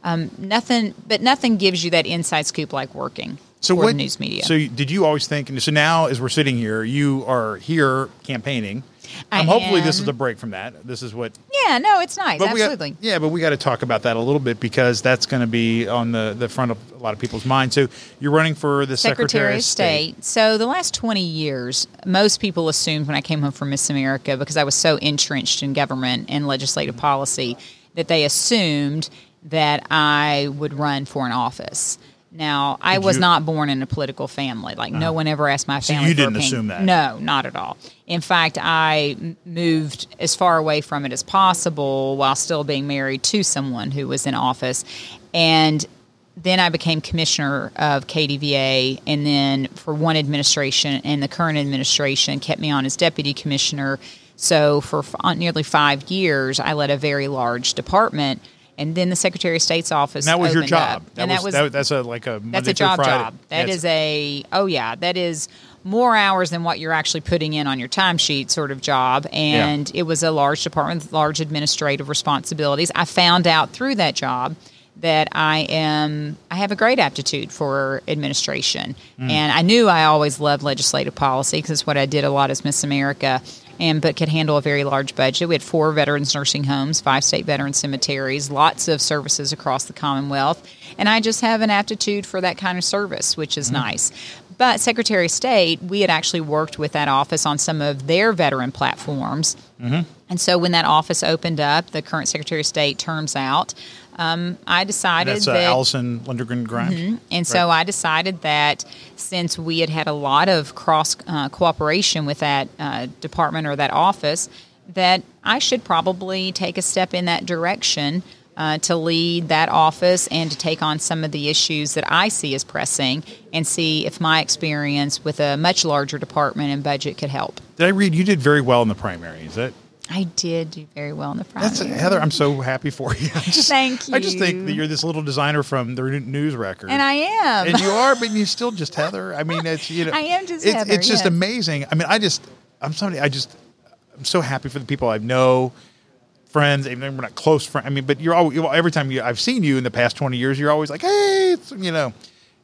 nothing gives you that inside scoop like working for the news media. So did you always think? And so now, as we're sitting here, you are here campaigning. Hopefully, this is a break from that. This is what. Yeah, no, it's nice. Absolutely. But we got to talk about that a little bit because that's going to be on the front of a lot of people's minds. So you're running for the Secretary of State. So the last 20 years, most people assumed when I came home from Miss America, because I was so entrenched in government and legislative policy, that they assumed that I would run for an office. Now, I was not born in a political family. Like, no one ever asked my family so you for didn't opinion. assume that? No, not at all. In fact, I moved as far away from it as possible while still being married to someone who was in office. And then I became commissioner of KDVA, and then for one administration, and the current administration kept me on as deputy commissioner. So for nearly 5 years, I led a very large department. And then the Secretary of State's office. And that was your job. That's a Monday that's a job. That is more hours than what you're actually putting in on your timesheet sort of job. And it was a large department with large administrative responsibilities. I found out through that job that I have a great aptitude for administration. And I knew I always loved legislative policy because it's what I did a lot as Miss America. But could handle a very large budget. We had 4 veterans nursing homes, 5 state veteran cemeteries, lots of services across the Commonwealth. And I just have an aptitude for that kind of service, which is nice. But Secretary of State, we had actually worked with that office on some of their veteran platforms. And so when that office opened up, the current Secretary of State terms out, I decided that's that Allison Lindgren Grimes. And so I decided that since we had a lot of cross cooperation with that department or that office, that I should probably take a step in that direction to lead that office and to take on some of the issues that I see as pressing and see if my experience with a much larger department and budget could help. Did I read you did very well in the primary? Is that? I did do very well in the primary. Heather, I'm so happy for you. Thank you. I just think that you're this little designer from the News Record. And I am. And you are, but you're still just Heather. I mean, it's, I am just Heather. It's just amazing. I mean, I'm so happy for the people I know, friends, even though we're not close friends. I mean, but you're always, every time I've seen you in the past 20 years, you're always like, hey,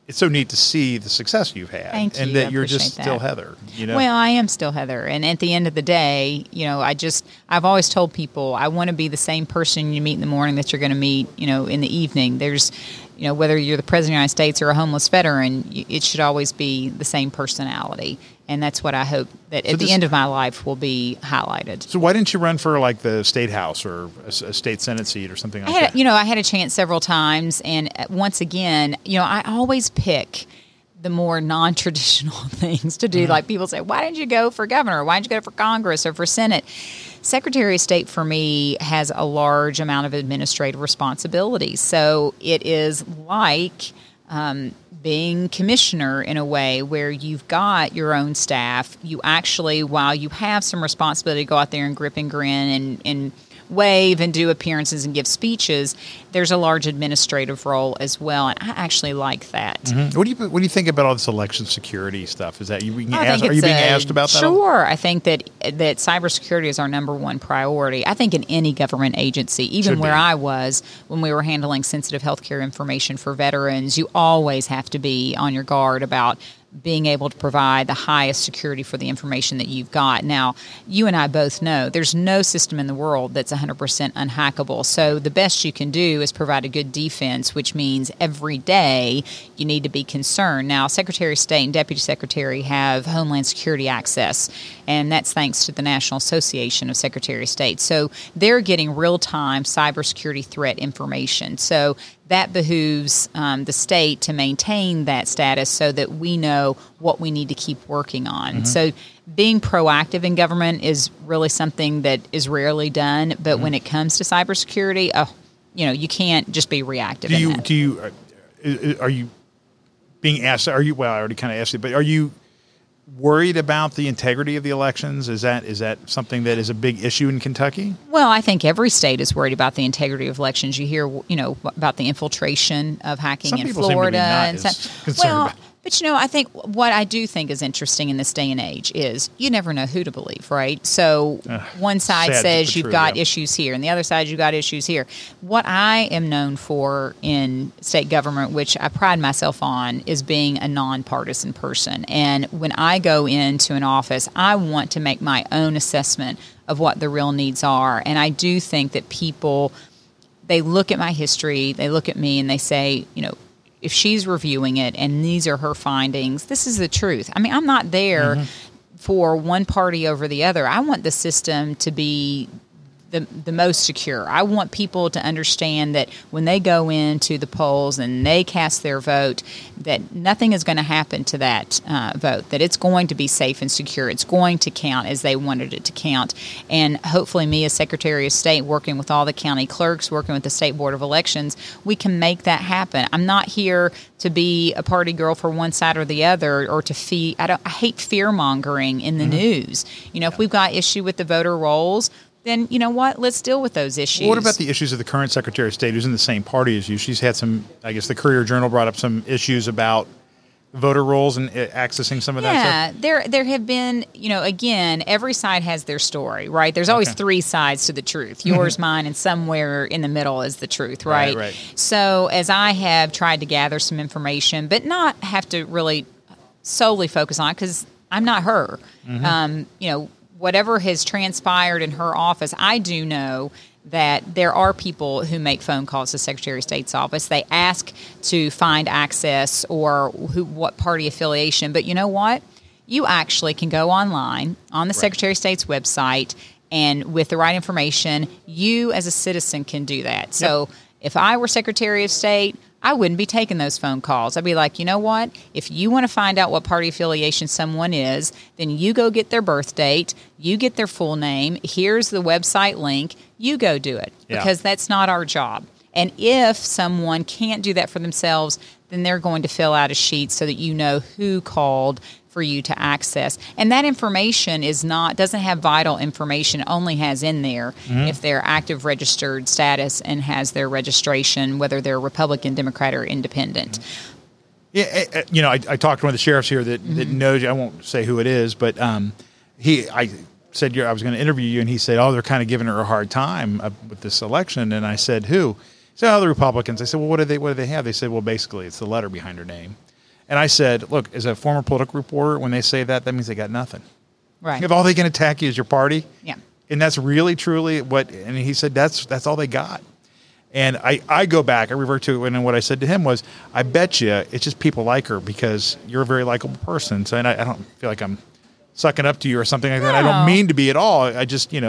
it's so neat to see the success you've had. Thank you. And that I you're just appreciate still that. Heather, you know? Well, I am still Heather. And at the end of the day, I've always told people I want to be the same person you meet in the morning that you're going to meet, in the evening. There's, whether you're the President of the United States or a homeless veteran, it should always be the same personality. And that's what I hope that at the end of my life will be highlighted. So why didn't you run for like the state house or a state Senate seat or something like that? I had a chance several times. And once again, I always pick the more non-traditional things to do. Mm-hmm. Like people say, why didn't you go for governor? Why didn't you go for Congress or for Senate? Secretary of State for me has a large amount of administrative responsibilities. So it is like being commissioner in a way where you've got your own staff. You actually, while you have some responsibility to go out there and grip and grin and wave and do appearances and give speeches, there's a large administrative role as well, and I actually like that. Mm-hmm. What do you think about all this election security stuff? Is that are you being asked about that? Sure, I think that cybersecurity is our number one priority. I think in any government agency, even where I was when we were handling sensitive healthcare information for veterans, you always have to be on your guard about being able to provide the highest security for the information that you've got. Now, you and I both know there's no system in the world that's 100% unhackable. So the best you can do is provide a good defense, which means every day you need to be concerned. Now, Secretary of State and Deputy Secretary have Homeland Security access, and that's thanks to the National Association of Secretary of State. So they're getting real-time cybersecurity threat information. So that behooves the state to maintain that status so that we know what we need to keep working on. Mm-hmm. So being proactive in government is really something that is rarely done. But mm-hmm. when it comes to cybersecurity, you can't just be reactive. Are you being asked? Well, I already kind of asked you, but are you worried about the integrity of the elections? Is that something that is a big issue in Kentucky? Well, I think every state is worried about the integrity of elections. You hear, about the infiltration of hacking in Florida. Some people seem to be not as concerned about. But, I think what I do think is interesting in this day and age is you never know who to believe, right? So one side says you've got issues here, and the other side you've got issues here. What I am known for in state government, which I pride myself on, is being a nonpartisan person. And when I go into an office, I want to make my own assessment of what the real needs are. And I do think that people, they look at my history, they look at me, and they say, if she's reviewing it and these are her findings, this is the truth. I mean, I'm not there mm-hmm. for one party over the other. I want the system to be the most secure. I want people to understand that when they go into the polls and they cast their vote, that nothing is going to happen to that vote, that it's going to be safe and secure. It's going to count as they wanted it to count. And hopefully me as Secretary of State, working with all the county clerks, working with the State Board of Elections, we can make that happen. I'm not here to be a party girl for one side or the other, or to I hate fear-mongering in the mm-hmm. news. If we've got issue with the voter rolls, then you know what? Let's deal with those issues. Well, what about the issues of the current Secretary of State who's in the same party as you? She's had some, I guess the Courier-Journal brought up some issues about voter rolls and accessing some of that stuff? Yeah, there have been, again, every side has their story, right? There's always three sides to the truth. Yours, mine, and somewhere in the middle is the truth, right? Right. So as I have tried to gather some information, but not have to really solely focus on it because I'm not her. Mm-hmm. Whatever has transpired in her office, I do know that there are people who make phone calls to Secretary of State's office. They ask to find access or what party affiliation. But you know what? You actually can go online on the Secretary of State's website, and with the right information, you as a citizen can do that. So if I were Secretary of State, I wouldn't be taking those phone calls. I'd be like, you know what? If you want to find out what party affiliation someone is, then you go get their birth date, you get their full name, here's the website link, you go do it, because that's not our job. And if someone can't do that for themselves, then they're going to fill out a sheet so that you know who called for you to access. And that information doesn't have vital information, it only has in there if they're active registered status and has their registration, whether they're Republican, Democrat, or Independent. Yeah, I talked to one of the sheriffs here that knows you. I won't say who it is, but I said I was going to interview you, and he said, they're kind of giving her a hard time with this election. And I said, who? He said, the Republicans. I said, well, what do they have? They said, well, basically, it's the letter behind her name. And I said, look, as a former political reporter, when they say that means they got nothing. Right. If all they can attack you is your party. Yeah. And that's really, truly and he said, that's all they got. And I go back, I revert to it, and what I said to him was, I bet you it's just people like her because you're a very likable person. So, and I don't feel like I'm sucking up to you or something like that. I don't mean to be at all. I just, I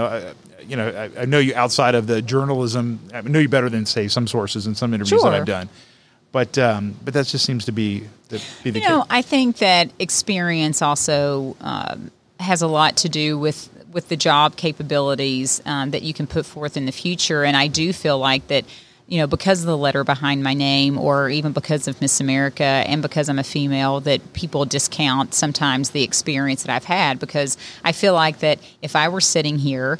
know you outside of the journalism. I know you better than, say, some sources and some interviews that I've done. But that just seems to be the case. I think that experience also has a lot to do with the job capabilities that you can put forth in the future. And I do feel like that, because of the letter behind my name, or even because of Miss America and because I'm a female, that people discount sometimes the experience that I've had, because I feel like that if I were sitting here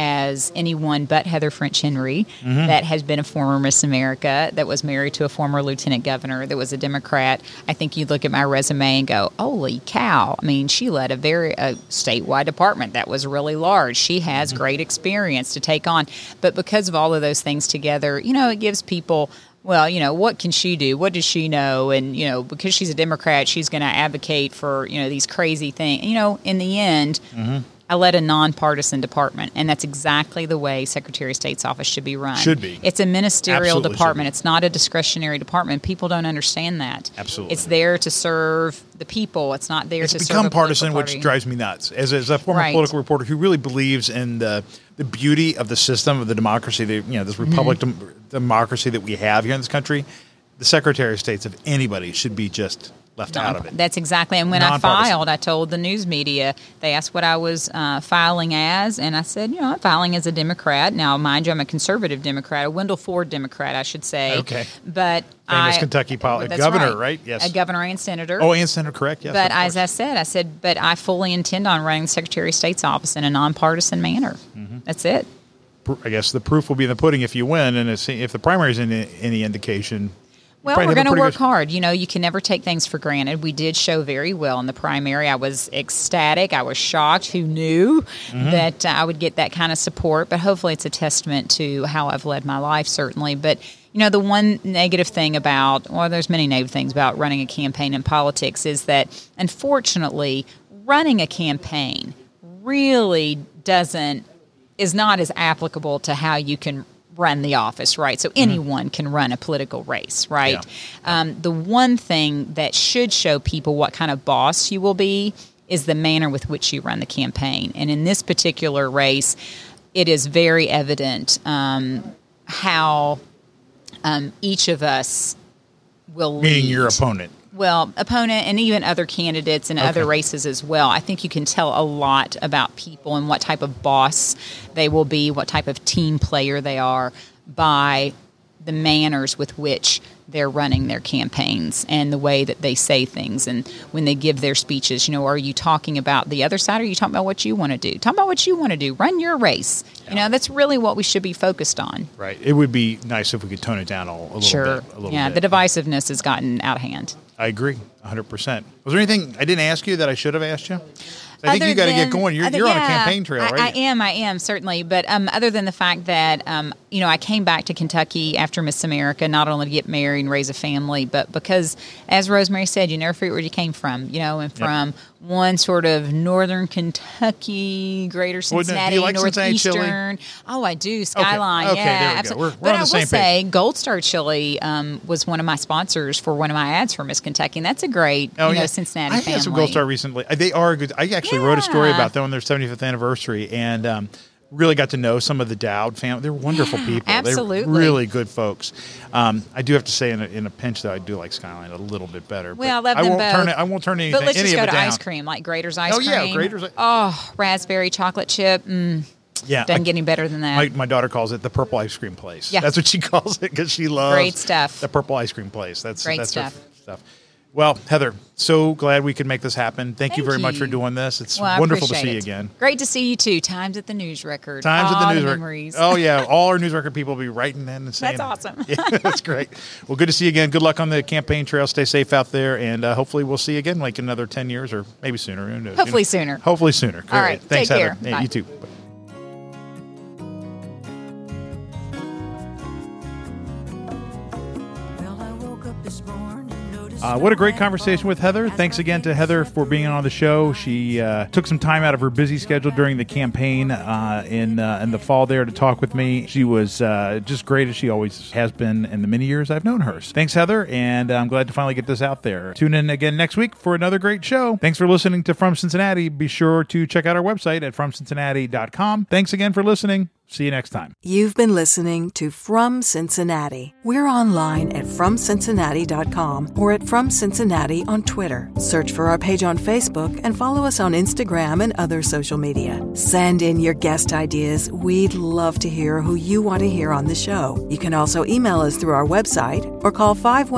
as anyone but Heather French Henry, that has been a former Miss America, that was married to a former lieutenant governor, that was a Democrat, I think you'd look at my resume and go, holy cow. I mean, she led a statewide department that was really large. She has great experience to take on. But because of all of those things together, it gives people, well, what can she do? What does she know? And, because she's a Democrat, she's going to advocate for, these crazy things. In the end, I led a nonpartisan department, and that's exactly the way Secretary of State's office should be run. Should be. It's a ministerial Absolutely department. It's not a discretionary department. People don't understand that. Absolutely. It's there to serve the people. It's not there to serve a become partisan, political party. which drives me nuts. As a former political reporter who really believes in the beauty of the system, of the democracy, this republic democracy that we have here in this country, the Secretary of States, if anybody, should be just left out of it. That's exactly. And when I filed, I told the news media, they asked what I was filing as, and I said, I'm filing as a Democrat. Now, mind you, I'm a conservative Democrat, a Wendell Ford Democrat, I should say. Okay. But famous Kentucky governor, right? Yes. A governor and senator. Oh, and senator, correct. Yes. But as I said, but I fully intend on running the Secretary of State's office in a nonpartisan manner. That's it. I guess the proof will be in the pudding if you win, and if the primary is any indication. Well, we're going to work hard. You can never take things for granted. We did show very well in the primary. I was ecstatic. I was shocked. Who knew that I would get that kind of support? But hopefully it's a testament to how I've led my life, certainly. But, the one negative thing there's many negative things about running a campaign in politics is that, unfortunately, running a campaign really is not as applicable to how you can run the office, right? So anyone can run a political race, right? Yeah. The one thing that should show people what kind of boss you will be is the manner with which you run the campaign. And in this particular race, it is very evident how each of us will lead. Meaning your opponent. Well, opponent and even other candidates and other races as well. I think you can tell a lot about people and what type of boss they will be, what type of team player they are by the manners with which they're running their campaigns and the way that they say things. And when they give their speeches, are you talking about the other side or are you talking about what you want to do? Talk about what you want to do. Run your race. Yeah. That's really what we should be focused on. Right. It would be nice if we could tone it down a little bit. Yeah, the divisiveness has gotten out of hand. I agree, 100%. Was there anything I didn't ask you that I should have asked you? I think you got to get going. You're on a campaign trail, right? I am, certainly. But other than the fact that, I came back to Kentucky after Miss America, not only to get married and raise a family, but because, as Rosemary said, you never forget where you came from, and from one sort of northern Kentucky, greater Cincinnati, do you like northeastern. Cincinnati chili? Oh, I do. Skyline, okay, yeah. there we absolutely. go. We're on the same page. But I will say, Gold Star Chili was one of my sponsors for one of my ads for Miss Kentucky, and that's a great, Cincinnati family. I had some Gold Star recently. They are good. I actually wrote a story about them on their 75th anniversary, and really got to know some of the Dowd family. They're wonderful people. Absolutely. They're really good folks. I do have to say, in a pinch, though, I do like Skyline a little bit better. Well, I love them both. I won't turn anything. But let's just go to down. ice cream, like Grater's ice cream. Oh, yeah, Grater's. Oh, raspberry chocolate chip. Yeah, doesn't get any better than that. My daughter calls it the purple ice cream place. Yeah. That's what she calls it because she loves great stuff. The purple ice cream place. That's great stuff. Well, Heather, so glad we could make this happen. Thank you very much for doing this. It's wonderful to see you again. Great to see you too. Times at the News Record. Times at the News Record. Oh, yeah. All our News Record people will be writing in and saying that's awesome. Yeah, that's great. Well, good to see you again. Good luck on the campaign trail. Stay safe out there. And hopefully we'll see you again like another 10 years or maybe sooner. Who knows? Hopefully sooner. Hopefully sooner. All right. Thanks, take Heather. care. Yeah, Bye. you too. Well, I woke up this morning, noticed What a great conversation with Heather. Thanks again to Heather for being on the show. She took some time out of her busy schedule during the campaign in the fall there to talk with me. She was just great, as she always has been in the many years I've known her. Thanks, Heather, and I'm glad to finally get this out there. Tune in again next week for another great show. Thanks for listening to From Cincinnati. Be sure to check out our website at FromCincinnati.com. Thanks again for listening. See you next time. You've been listening to From Cincinnati. We're online at FromCincinnati.com or at From Cincinnati on Twitter. Search for our page on Facebook and follow us on Instagram and other social media. Send in your guest ideas. We'd love to hear who you want to hear on the show. You can also email us through our website or call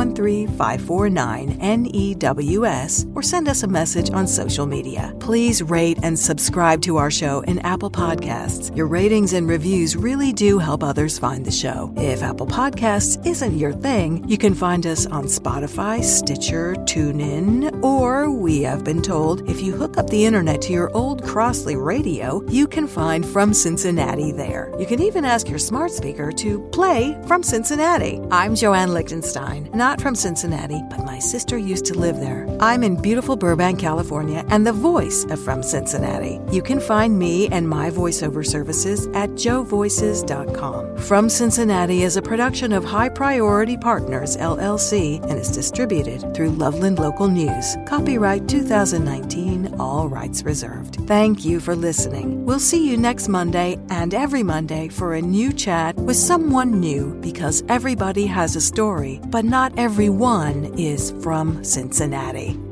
513-549-NEWS or send us a message on social media. Please rate and subscribe to our show in Apple Podcasts. Your ratings and reviews really do help others find the show. If Apple Podcasts isn't your thing, you can find us on Spotify, Stitcher, TuneIn, or we have been told if you hook up the internet to your old Crossley radio, you can find From Cincinnati there. You can even ask your smart speaker to play From Cincinnati. I'm Joanne Lichtenstein, not from Cincinnati, but my sister used to live there. I'm in beautiful Burbank, California, and the voice of From Cincinnati. You can find me and my voiceover services at jovoices.com. From Cincinnati is a production of High Priority Partners, LLC, and is distributed through Loveland Local News. Copyright 2019, all rights reserved. Thank you for listening. We'll see you next Monday and every Monday for a new chat with someone new, because everybody has a story, but not everyone is from Cincinnati.